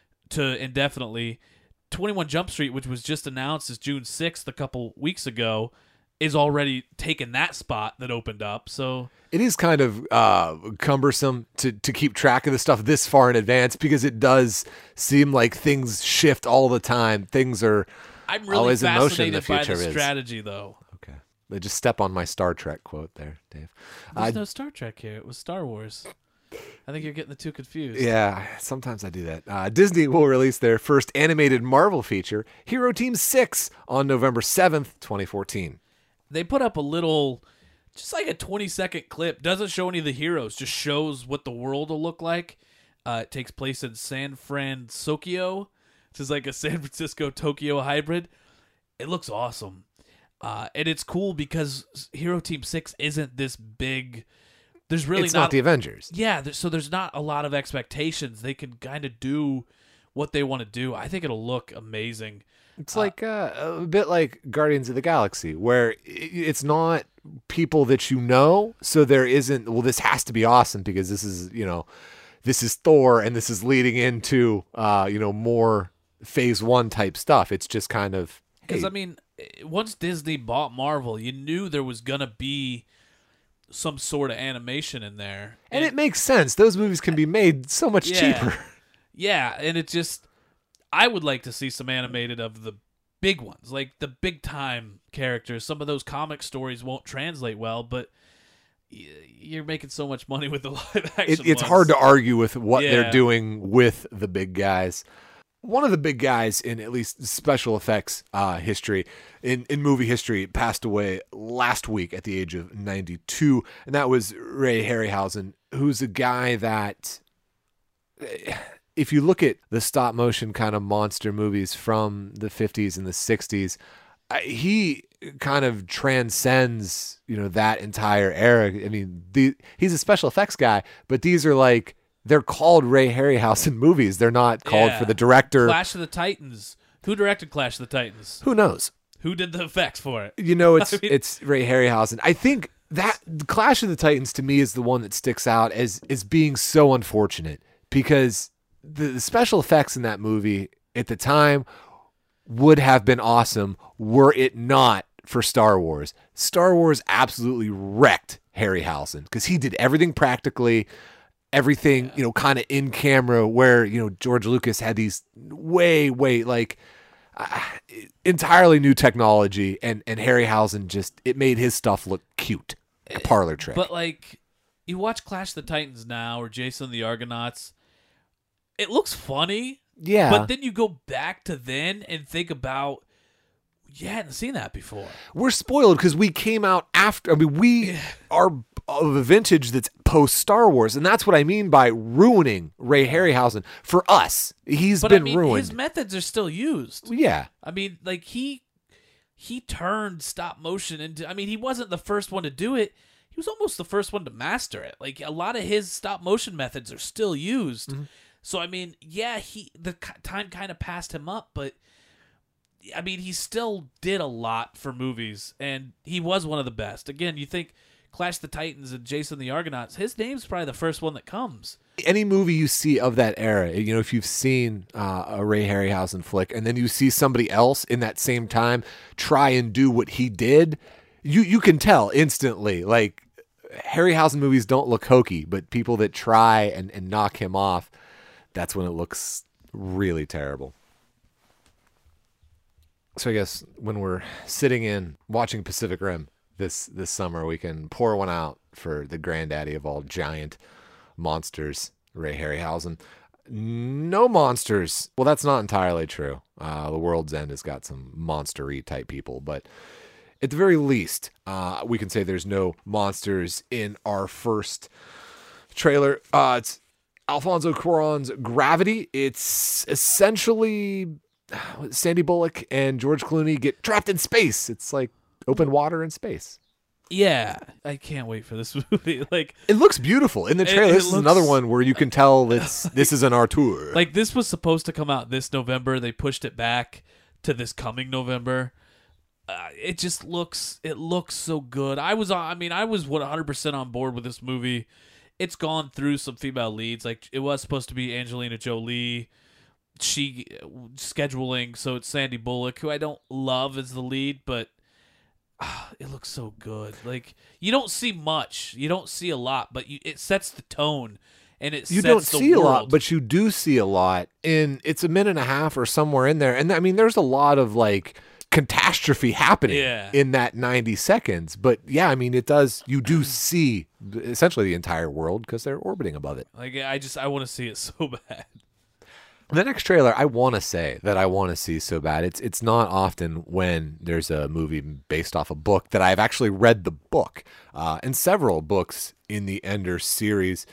to indefinitely. 21 Jump Street, which was just announced as June 6th a couple weeks ago, is already taken that spot that opened up. So it is kind of cumbersome to keep track of the stuff this far in advance because it does seem like things shift all the time. Things are I'm really always in motion in the fascinated by future. the strategy, though. Okay. They just step on my Star Trek quote there, Dave. There's no Star Trek here. It was Star Wars. I think you're getting the two confused. Yeah, sometimes I do that. Disney will release their first animated Marvel feature, Hero Team 6, on November 7th, 2014. They put up a little, just like a 20-second clip. Doesn't show any of the heroes, just shows what the world will look like. It takes place in San Francisco, which is like a San Francisco-Tokyo hybrid. It looks awesome. And it's cool because Hero Team 6 isn't this big. There's really it's not the Avengers. Yeah, so there's not a lot of expectations. They can kind of do what they want to do. I think it'll look amazing. It's like a bit like Guardians of the Galaxy, where it's not people that you know, so there isn't, well, this has to be awesome because this is, this is Thor and this is leading into, more phase 1 type stuff. It's just kind of... Because, once Disney bought Marvel, you knew there was going to be some sort of animation in there. And it makes sense. Those movies can be made so much cheaper. Yeah, and it just... I would like to see some animated of the big ones, like the big-time characters. Some of those comic stories won't translate well, but you're making so much money with the live-action It's ones. hard to argue with what they're doing with the big guys. One of the big guys in at least special effects history, in movie history, passed away last week at the age of 92, and that was Ray Harryhausen, who's a guy that, if you look at the stop motion kind of monster movies from the 50s and the 60s, he kind of transcends, that entire era. He's a special effects guy, but these are like, they're called Ray Harryhausen movies. They're not called for the director. Clash of the Titans. Who directed Clash of the Titans? Who knows? Who did the effects for it? It's Ray Harryhausen. I think that Clash of the Titans to me is the one that sticks out as being so unfortunate because the special effects in that movie at the time would have been awesome were it not for Star Wars. Star Wars absolutely wrecked Harryhausen because he did everything practically, everything, kind of in camera where, George Lucas had these way, entirely new technology and Harryhausen just, it made his stuff look cute. A parlor trick. But you watch Clash of the Titans now or Jason and the Argonauts, it looks funny. Yeah. But then you go back to then and think about, you hadn't seen that before. We're spoiled because we came out after. We are of a vintage that's post Star Wars, and that's what I mean by ruining Ray Harryhausen for us. He's been ruined. His methods are still used. Yeah. He turned stop motion into. He wasn't the first one to do it. He was almost the first one to master it. Like a lot of his stop motion methods are still used. Mm-hmm. So the time kind of passed him up, but he still did a lot for movies, and he was one of the best. Again, you think Clash the Titans and Jason the Argonauts, his name's probably the first one that comes. Any movie you see of that era, if you've seen a Ray Harryhausen flick, and then you see somebody else in that same time try and do what he did, you can tell instantly. Like, Harryhausen movies don't look hokey, but people that try and knock him off, that's when it looks really terrible. So I guess when we're sitting in watching Pacific Rim this summer, we can pour one out for the granddaddy of all giant monsters, Ray Harryhausen. No monsters. Well, that's not entirely true. The World's End has got some monster-y type people, but at the very least, we can say there's no monsters in our first trailer. It's Alfonso Cuarón's Gravity. It's essentially Sandy Bullock and George Clooney get trapped in space. It's like open water in space. Yeah, I can't wait for this movie. Like, it looks beautiful in the trailer. This is looks, another one where you can tell this is an auteur. Like, this was supposed to come out this November. They pushed it back to this coming November. It just looks so good. I was 100% on board with this movie. It's gone through some female leads. Like, it was supposed to be Angelina Jolie. She scheduling, so it's Sandy Bullock, who I don't love as the lead, but it looks so good. Like, you don't see much, you don't see a lot, but it sets the tone, and you don't see a lot, but you do see a lot. And it's a minute and a half or somewhere in there, and I mean, there's a lot of like catastrophe happening in that 90 seconds. But yeah, I mean, you do see essentially the entire world because they're orbiting above it. Like, I want to see it so bad. The next trailer I want to say that I want to see so bad. It's not often when there's a movie based off a book that I've actually read the book, and several books in the Ender series.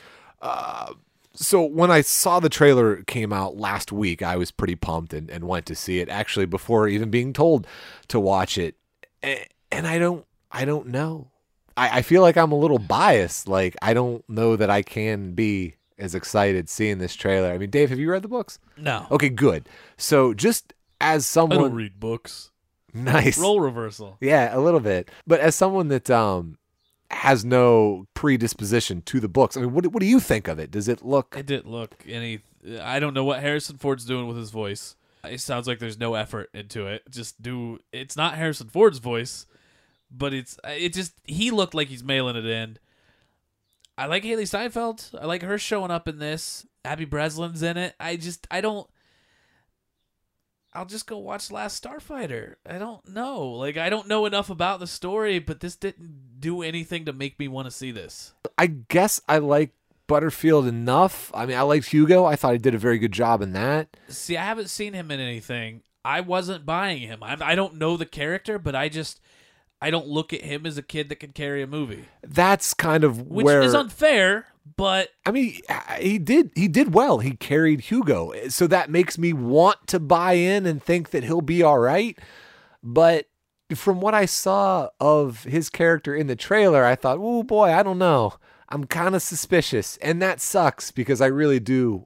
So when I saw the trailer came out last week, I was pretty pumped and went to see it actually before even being told to watch it. And I don't know. I feel like I'm a little biased. Like, I don't know that I can be as excited seeing this trailer. I mean, Dave, have you read the books? No. Okay, good. So just as someone, I don't read books. Nice. Role reversal. Yeah, a little bit. But as someone that has no predisposition to the books, I mean, what do you think of it? Does it look? It didn't look any. I don't know what Harrison Ford's doing with his voice. It sounds like there's no effort into it. It's not Harrison Ford's voice, but he looked like he's mailing it in. I like Haley Steinfeld. I like her showing up in this. Abby Breslin's in it. I'll just go watch Last Starfighter. I don't know. Like, I don't know enough about the story, but this didn't do anything to make me want to see this. I guess I like Butterfield enough. I mean, I liked Hugo. I thought he did a very good job in that. See, I haven't seen him in anything. I wasn't buying him. I don't know the character, but I don't look at him as a kid that can carry a movie. That's kind of which is unfair, but I mean, he did well. He carried Hugo, so that makes me want to buy in and think that he'll be all right. But from what I saw of his character in the trailer, I thought, oh boy, I don't know. I'm kind of suspicious, and that sucks because I really do.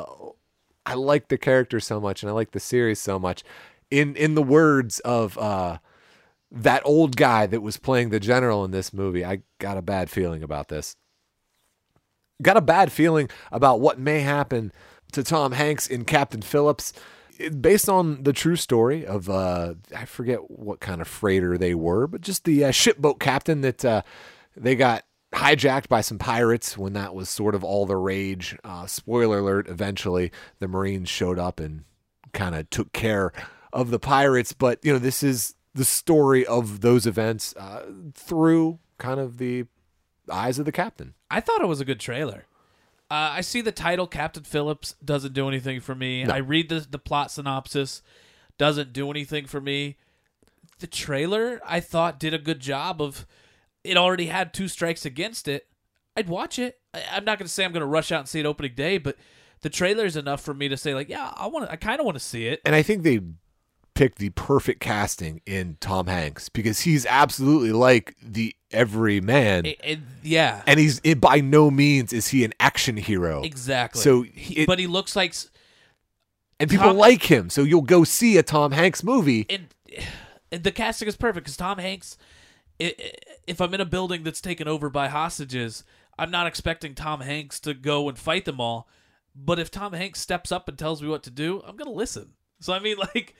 I like the character so much, and I like the series so much. In the words of that old guy that was playing the general in this movie, I got a bad feeling about this. Got a bad feeling about what may happen to Tom Hanks in Captain Phillips. Based on the true story of, I forget what kind of freighter they were, but just the shipboat captain that they got hijacked by some pirates when that was sort of all the rage. Spoiler alert, eventually the Marines showed up and kind of took care of the pirates. But, you know, this is the story of those events through kind of the eyes of the captain. I thought it was a good trailer. I see the title, Captain Phillips, doesn't do anything for me. No. I read the plot synopsis, doesn't do anything for me. The trailer, I thought, did a good job of, it already had 2 strikes against it. I'd watch it. I'm not going to say I'm going to rush out and see it opening day, but the trailer is enough for me to say, like, yeah, I kind of want to see it. And I think they picked the perfect casting in Tom Hanks because he's absolutely like the everyman. Yeah. And he's by no means is he an action hero. Exactly. So but he looks like, and people like him. So you'll go see a Tom Hanks movie. And the casting is perfect because Tom Hanks, if I'm in a building that's taken over by hostages, I'm not expecting Tom Hanks to go and fight them all. But if Tom Hanks steps up and tells me what to do, I'm going to listen. So, I mean, like,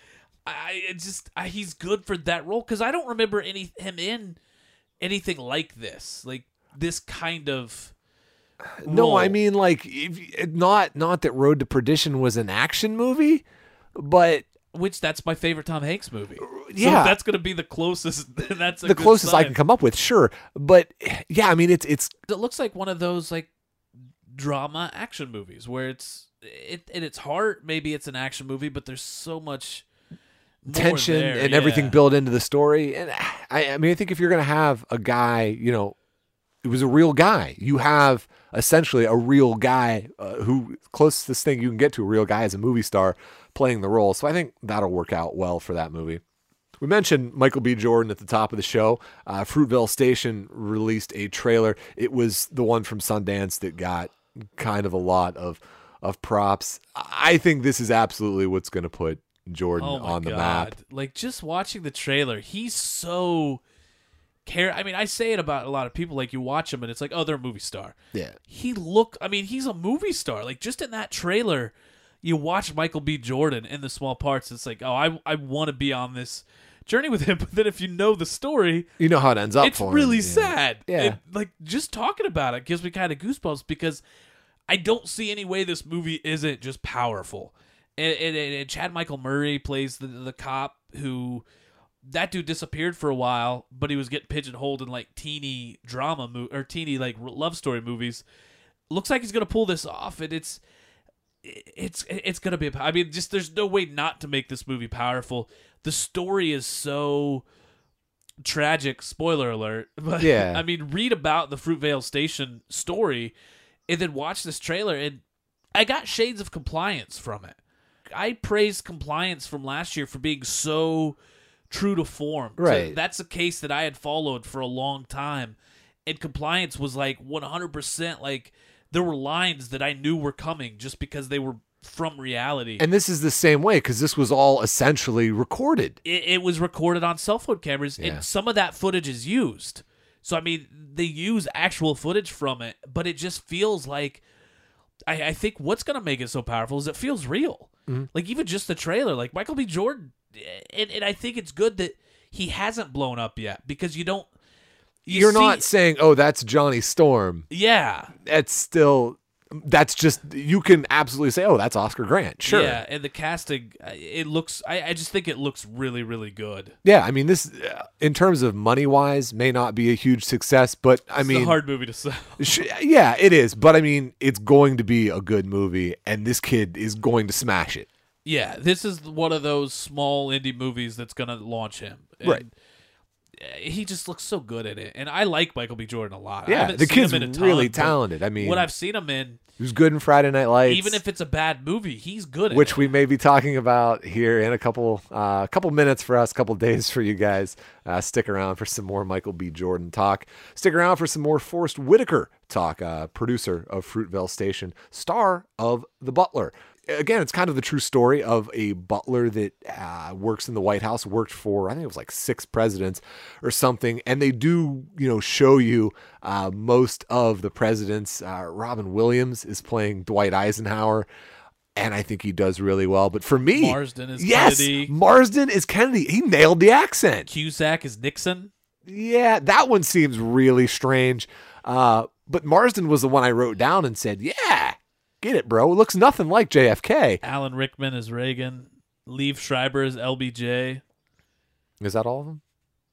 he's good for that role because I don't remember him in anything like this, like this kind of role. No, I mean, like, not that Road to Perdition was an action movie, but that's my favorite Tom Hanks movie. Yeah, so if that's going to be the closest. That's the closest I can come up with, sure. But yeah, I mean, it looks like one of those like drama action movies where it's in its heart maybe it's an action movie, but there's so much tension and everything built into the story. And I mean, I think if you're going to have a guy, you know, it was a real guy. You have essentially a real guy who closest thing you can get to a real guy as a movie star playing the role. So I think that'll work out well for that movie. We mentioned Michael B. Jordan at the top of the show. Fruitvale Station released a trailer. It was the one from Sundance that got kind of a lot of props. I think this is absolutely what's going to put Jordan on the map. Like, just watching the trailer, he's so I mean, I say it about a lot of people. Like, you watch him and it's like, oh, they're a movie star. Yeah. He's a movie star. Like, just in that trailer, you watch Michael B. Jordan in the small parts. It's like, oh, I want to be on this journey with him. But then if you know the story, you know how it ends up it's for him. really sad. Yeah. Like, just talking about it gives me kind of goosebumps because I don't see any way this movie isn't just powerful. And Chad Michael Murray plays the cop who, that dude disappeared for a while, but he was getting pigeonholed in like teeny drama or teeny like love story movies. Looks like he's gonna pull this off, and it's gonna be. I mean, just there's no way not to make this movie powerful. The story is so tragic. Spoiler alert! But yeah, I mean, read about the Fruitvale Station story, and then watch this trailer, and I got shades of Compliance from it. I praised Compliance from last year for being so true to form. Right. So that's a case that I had followed for a long time. And Compliance was like 100% like there were lines that I knew were coming just because they were from reality. And this is the same way because this was all essentially recorded. It was recorded on cell phone cameras, Yeah. and some of that footage is used. So, I mean, they use actual footage from it, but it just feels like I think what's going to make it so powerful is it feels real. Mm-hmm. Like, even just the trailer, like Michael B. Jordan, and I think it's good that he hasn't blown up yet because you don't. You're not saying, oh, that's Johnny Storm. Yeah. That's just, you can absolutely say, oh, that's Oscar Grant. Sure. Yeah, and the casting, it looks, I just think it looks really, really good. Yeah, I mean, this, in terms of money-wise, may not be a huge success, but I mean. It's a hard movie to sell. Yeah, it is. But I mean, it's going to be a good movie, and this kid is going to smash it. Yeah, this is one of those small indie movies that's going to launch him. And right. He just looks so good at it. And I like Michael B. Jordan a lot. Yeah, the kid's really talented. I mean, what I've seen him in. He was good in Friday Night Lights. Even if it's a bad movie, he's good at which it. We may be talking about here in a couple minutes for us, couple days for you guys. Stick around for some more Michael B. Jordan talk. Stick around for some more Forrest Whitaker talk, producer of Fruitvale Station, star of The Butler. Again, it's kind of the true story of a butler that works in the White House, worked for, I think it was like 6 presidents or something. And they do, show you most of the presidents. Robin Williams is playing Dwight Eisenhower, and I think he does really well. But for me, Marsden is Kennedy. Marsden is Kennedy. He nailed the accent. Cusack is Nixon. Yeah, that one seems really strange. But Marsden was the one I wrote down and said, yeah. Get it, bro. It looks nothing like JFK. Alan Rickman is Reagan. Liev Schreiber is LBJ. Is that all of them?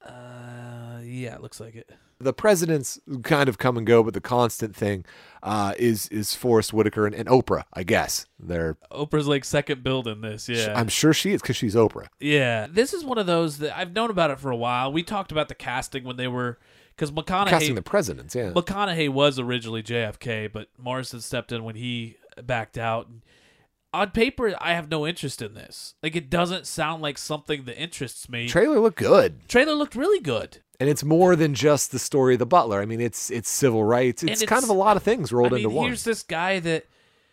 Yeah, it looks like it. The presidents kind of come and go, but the constant thing is Forrest Whitaker and Oprah, I guess. Oprah's like second build in this, yeah. I'm sure she is because she's Oprah. Yeah. This is one of those that I've known about it for a while. We talked about the casting when they were... Because McConaughey... Casting the presidents, yeah. McConaughey was originally JFK, but Marsden stepped in when he backed out. On paper, I have no interest in this. Like, it doesn't sound like something that interests me. Trailer looked good. Trailer looked really good. And it's more than just the story of the butler. I mean, it's civil rights. It's kind of a lot of things rolled into one. Here's this guy that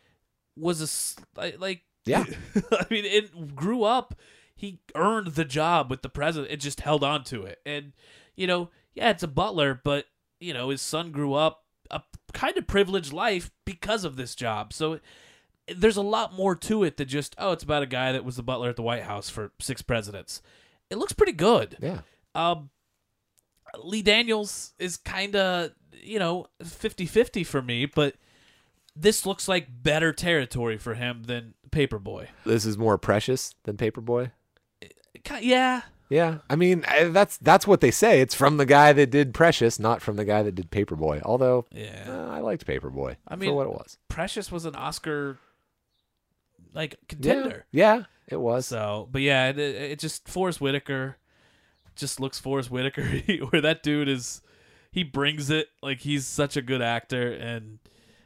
was yeah. I mean, it grew up. He earned the job with the president. It just held on to it. And, yeah, it's a butler, but, his son grew up a kind of privileged life because of this job. So there's a lot more to it than just, it's about a guy that was the butler at the White House for 6 presidents. It looks pretty good. Yeah. Lee Daniels is kind of, 50-50 for me, but this looks like better territory for him than Paperboy. This is more precious than Paperboy? Yeah. Yeah, I mean, that's what they say. It's from the guy that did Precious, not from the guy that did Paperboy. Although, I liked Paperboy for what it was. Precious was an Oscar, contender. Yeah, it was. So, but yeah, it just, Forrest Whitaker just looks Forrest Whitaker, where that dude is, he brings it. Like, he's such a good actor, and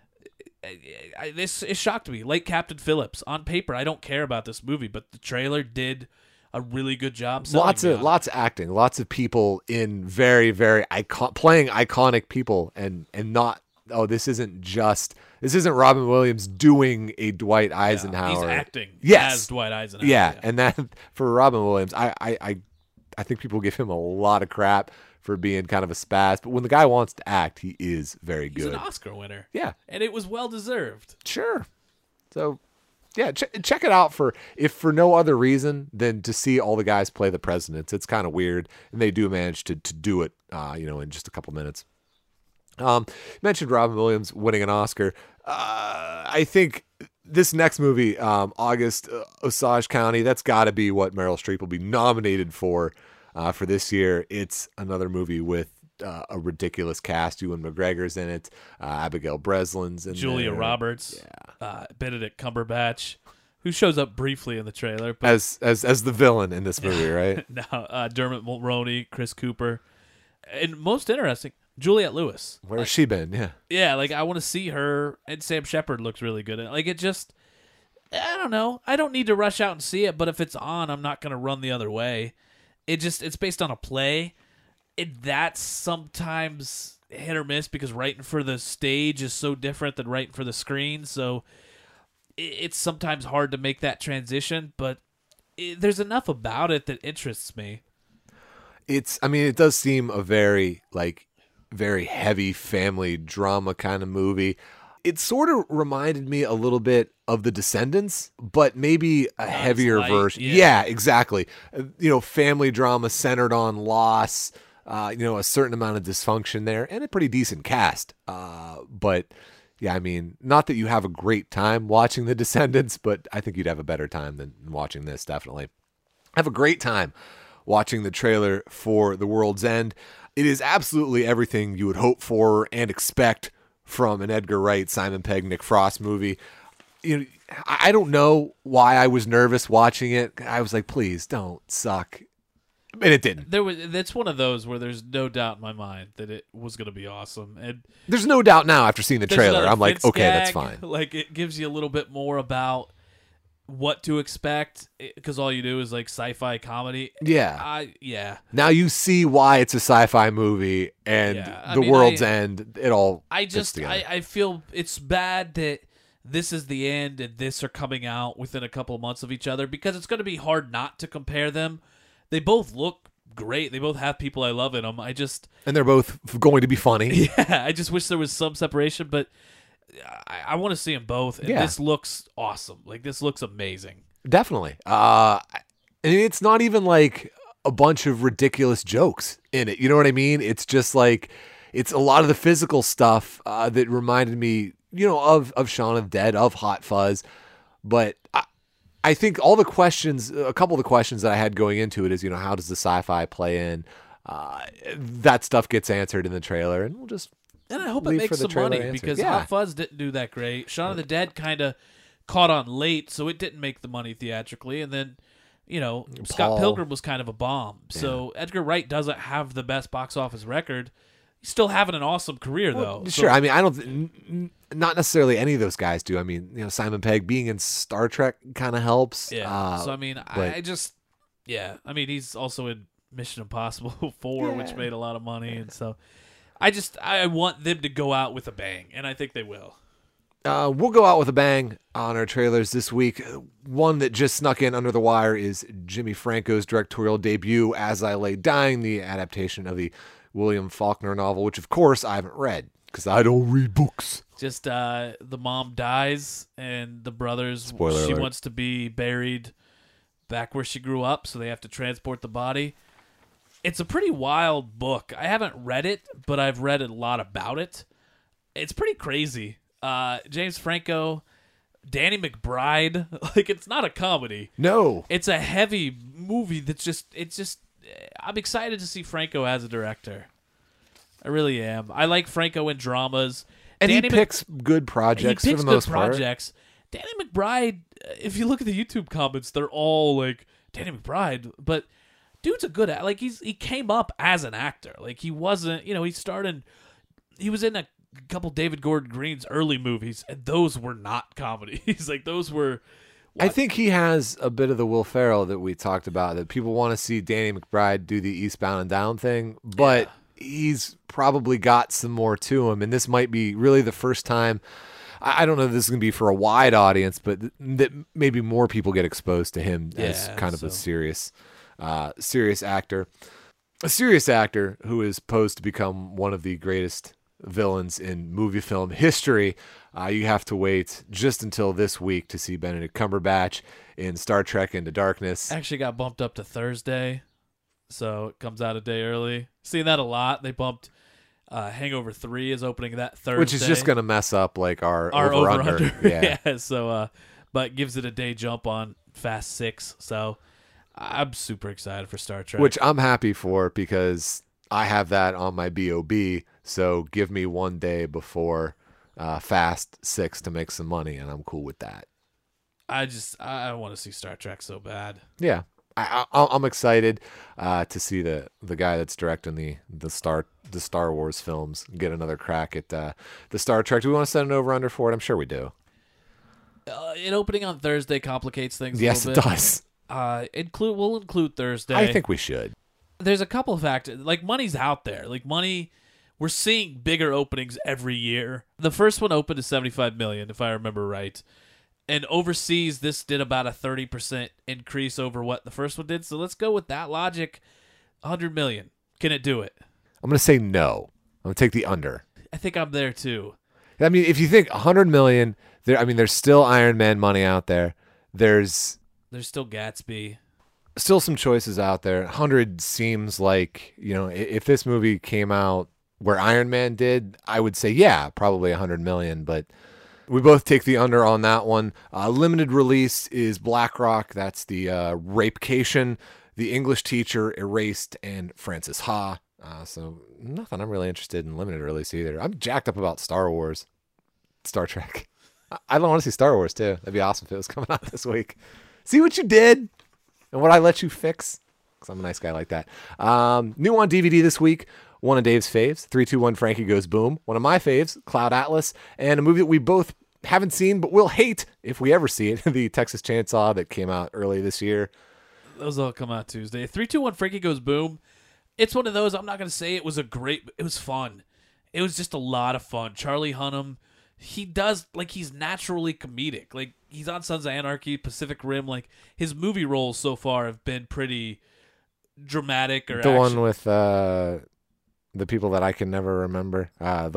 this it shocked me. Like Captain Phillips, on paper, I don't care about this movie, but the trailer did a really good job. Lots of acting, lots of people in very, very playing iconic people, and not. Oh, this isn't Robin Williams doing a Dwight Eisenhower. He's acting yes. as Dwight Eisenhower. Yeah, and that for Robin Williams, I think people give him a lot of crap for being kind of a spaz, but when the guy wants to act, he is very good. He's an Oscar winner. Yeah, and it was well deserved. Sure. So, yeah, check it out if for no other reason than to see all the guys play the presidents. It's kind of weird, and they do manage to do it, in just a couple minutes. You mentioned Robin Williams winning an Oscar. I think this next movie, August Osage County, that's got to be what Meryl Streep will be nominated for this year. It's another movie with a ridiculous cast. Ewan McGregor's in it. Abigail Breslin's in Julia there. Roberts. Benedict Cumberbatch, who shows up briefly in the trailer. But as the villain in this movie, right? No, Dermot Mulroney, Chris Cooper. And most interesting, Juliette Lewis. Where's she been? Yeah. Yeah, I want to see her, and Sam Shepard looks really good. It just, I don't know. I don't need to rush out and see it, but if it's on, I'm not going to run the other way. It's based on a play. That's sometimes hit or miss because writing for the stage is so different than writing for the screen. So it's sometimes hard to make that transition, but there's enough about it that interests me. It does seem a very heavy family drama kind of movie. It sort of reminded me a little bit of The Descendants, but maybe a heavier version. Yeah, exactly. Family drama centered on loss, a certain amount of dysfunction there, and a pretty decent cast. But yeah, not that you have a great time watching The Descendants, but I think you'd have a better time than watching this, definitely. I have a great time watching the trailer for The World's End. It is absolutely everything you would hope for and expect from an Edgar Wright, Simon Pegg, Nick Frost movie. I don't know why I was nervous watching it. I was like, please don't suck. And it didn't. It's one of those where there's no doubt in my mind that it was going to be awesome. And there's no doubt now after seeing the trailer. I'm like, okay, that's fine. It gives you a little bit more about what to expect because all you do is sci-fi comedy. Yeah. Yeah. Now you see why it's a sci-fi movie and The World's End. It all. I feel it's bad that this is the end and this are coming out within a couple of months of each other because it's going to be hard not to compare them. They both look great. They both have people I love in them. And they're both going to be funny. Yeah. I just wish there was some separation, but I want to see them both, and this looks awesome. This looks amazing. Definitely. It's not even a bunch of ridiculous jokes in it. You know what I mean? It's just it's a lot of the physical stuff that reminded me, of Shaun of the Dead, of Hot Fuzz. But I think a couple of the questions that I had going into it is, how does the sci-fi play in? That stuff gets answered in the trailer, and we'll just. And I hope it makes some money because Hot Fuzz didn't do that great. Shaun of the Dead kind of caught on late, so it didn't make the money theatrically. And then, Scott Pilgrim was kind of a bomb. Yeah. So Edgar Wright doesn't have the best box office record. He's still having an awesome career, though. Sure. I don't. Not necessarily any of those guys do. Simon Pegg being in Star Trek kind of helps. Yeah. He's also in Mission Impossible 4, which made a lot of money, and so. I want them to go out with a bang, and I think they will. We'll go out with a bang on our trailers this week. One that just snuck in under the wire is Jimmy Franco's directorial debut, As I Lay Dying, the adaptation of the William Faulkner novel, which, of course, I haven't read because I don't read books. Just the mom dies, and the brothers, Spoiler alert. Wants to be buried back where she grew up, so they have to transport the body. It's a pretty wild book. I haven't read it, but I've read a lot about it. It's pretty crazy. James Franco, Danny McBride. It's not a comedy. No. It's a heavy movie I'm excited to see Franco as a director. I really am. I like Franco in dramas. And he picks good projects for the most part. Danny McBride, if you look at the YouTube comments, they're all Danny McBride, but dude's a good like he came up as an actor. Like he wasn't, he was in a couple David Gordon Green's early movies, and those were not comedies. Like those were. I think he has a bit of the Will Ferrell that we talked about, that people want to see Danny McBride do the Eastbound and Down thing, but he's probably got some more to him. And this might be really the first time. I don't know if this is going to be for a wide audience, but that maybe more people get exposed to him as kind of a serious actor. A serious actor who is posed to become one of the greatest villains in movie film history. You have to wait just until this week to see Benedict Cumberbatch in Star Trek Into Darkness. Actually got bumped up to Thursday, so it comes out a day early. Seen that a lot. They bumped Hangover 3 is opening that Thursday. Which is just going to mess up like our over-under. Yeah. So, but gives it a day jump on Fast 6. So I'm super excited for Star Trek. Which I'm happy for because I have that on my BOB. So give me one day before Fast 6 to make some money, and I'm cool with that. I want to see Star Trek so bad. Yeah, I'm excited to see the guy that's directing the Star Wars films get another crack at the Star Trek. Do we want to set an over under for it? I'm sure we do. It opening on Thursday complicates things. Yes, a little it bit. does. We'll include Thursday. I think we should. There's a couple of factors. Like money's out there. Like money. We're seeing bigger openings every year. The first one opened to $75 million, if I remember right. And overseas, this did about a 30% increase over what the first one did. So let's go with that logic. $100 million. Can it do it? I'm going to say no. I'm going to take the under. I think I'm there too. I mean, if you think $100 million, there's still Iron Man money out there. There's still Gatsby. Still some choices out there. 100 seems like, if this movie came out where Iron Man did, I would say, yeah, probably 100 million, but we both take the under on that one. Limited release is Black Rock. That's the Rapecation, The English Teacher, Erased, and Francis Ha. So nothing I'm really interested in limited release either. I'm jacked up about Star Wars, Star Trek. I don't want to see Star Wars too. That'd be awesome if it was coming out this week. See what you did and what I let you fix, because I'm a nice guy like that. New on DVD this week. One of Dave's faves, 3-2-1 Frankie Goes Boom. One of my faves, Cloud Atlas. And a movie that we both haven't seen but will hate if we ever see it, the Texas Chainsaw that came out early this year. Those all come out Tuesday. 3-2-1 Frankie Goes Boom. It's one of those, I'm not going to say it was it was fun. It was just a lot of fun. Charlie Hunnam, he's naturally comedic. Like, he's on Sons of Anarchy, Pacific Rim. Like, his movie roles so far have been pretty dramatic or the one with the people that I can never remember.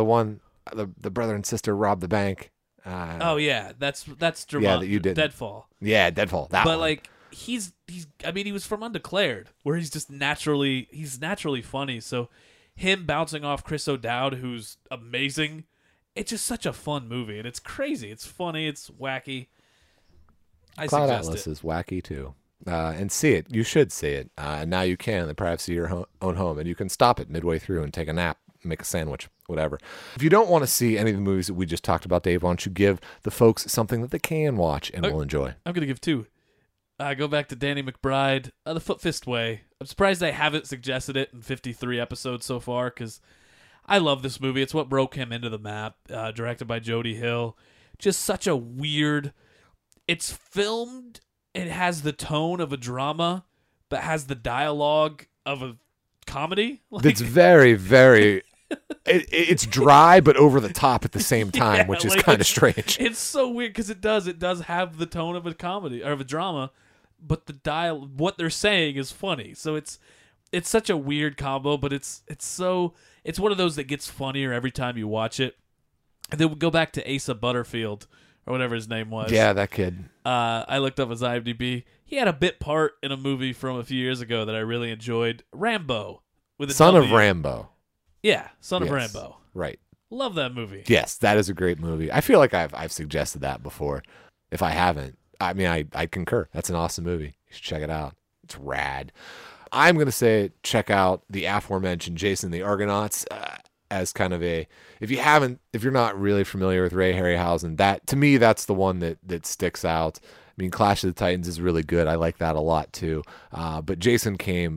The brother and sister robbed the bank. That's dramatic. Yeah, that you did. Deadfall. Yeah, Deadfall. But like he was from Undeclared, where he's naturally funny. So him bouncing off Chris O'Dowd, who's amazing. It's just such a fun movie, and it's crazy. It's funny. It's wacky. Cloud Atlas is wacky too. And see it. You should see it. And now you can in the privacy of your own home. And you can stop it midway through and take a nap, make a sandwich, whatever. If you don't want to see any of the movies that we just talked about, Dave, why don't you give the folks something that they can watch and will enjoy? I'm going to give two. Go back to Danny McBride, The Foot Fist Way. I'm surprised I haven't suggested it in 53 episodes so far, because I love this movie. It's what broke him into the map. Directed by Jody Hill. Just such a weird... It's filmed... It has the tone of a drama, but has the dialogue of a comedy. It's very, very... it's dry, but over the top at the same time, which is kind of strange. It's so weird, because it does have the tone of a comedy, or of a drama, but what they're saying is funny. So it's such a weird combo, but it's one of those that gets funnier every time you watch it. And then we go back to Asa Butterfield, or whatever his name was. Yeah, that kid. I looked up his IMDb. He had a bit part in a movie from a few years ago that I really enjoyed. Rambo. With a Son W. of Rambo. Yeah, Son of Rambo. Right. Love that movie. Yes, that is a great movie. I feel like I've suggested that before. If I haven't, I mean, I concur. That's an awesome movie. You should check it out. It's rad. I'm going to say check out the aforementioned Jason the Argonauts as kind of if you're not really familiar with Ray Harryhausen, that to me, that's the one that sticks out. I mean, Clash of the Titans is really good. I like that a lot too. But Jason came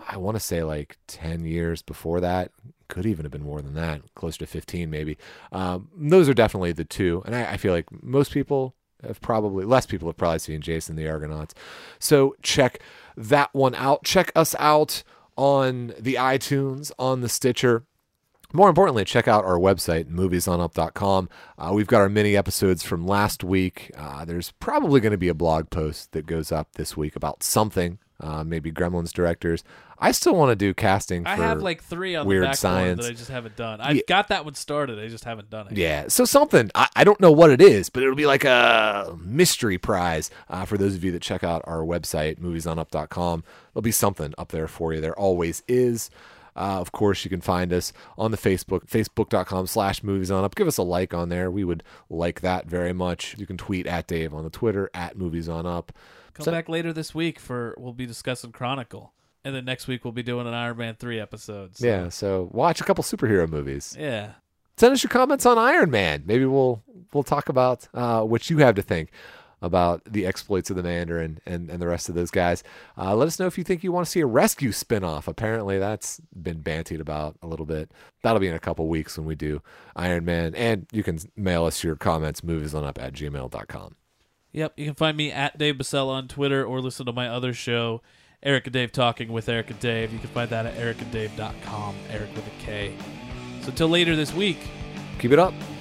I want to say like 10 years before that. Could even have been more than that, closer to 15 maybe. Those are definitely the two. And I feel like less people have probably seen Jason the Argonauts. So check that one out. Check us out on the iTunes, on the Stitcher. More importantly, check out our website, moviesonup.com. We've got our mini episodes from last week. There's probably going to be a blog post that goes up this week about something, maybe Gremlins directors. I still want to do casting for I have like 3 on Weird the backboard Science. that I just haven't done. I've got that one started. I just haven't done it. Yeah, so something. I don't know what it is, but it'll be like a mystery prize for those of you that check out our website, moviesonup.com. There'll be something up there for you. There always is. Of course, you can find us on the facebook.com/moviesonup. Give us a like on there. We would like that very much. You can tweet at Dave on the Twitter, at @moviesonup. Come back later this week we'll be discussing Chronicle. And then next week we'll be doing an Iron Man 3 episode. So. Yeah, so watch a couple superhero movies. Yeah. Send us your comments on Iron Man. Maybe we'll talk about what you have to think about the exploits of the Mandarin and the rest of those guys. Let us know if you think you want to see a Rescue spinoff. Apparently that's been bantied about a little bit. That'll be in a couple weeks when we do Iron Man. And you can mail us your comments, moviesonup@gmail.com. Yep, you can find me at Dave Bassella on Twitter or listen to my other show, Eric and Dave Talking with Eric and Dave. You can find that at ericandDave.com, Eric with a K. So until later this week, keep it up.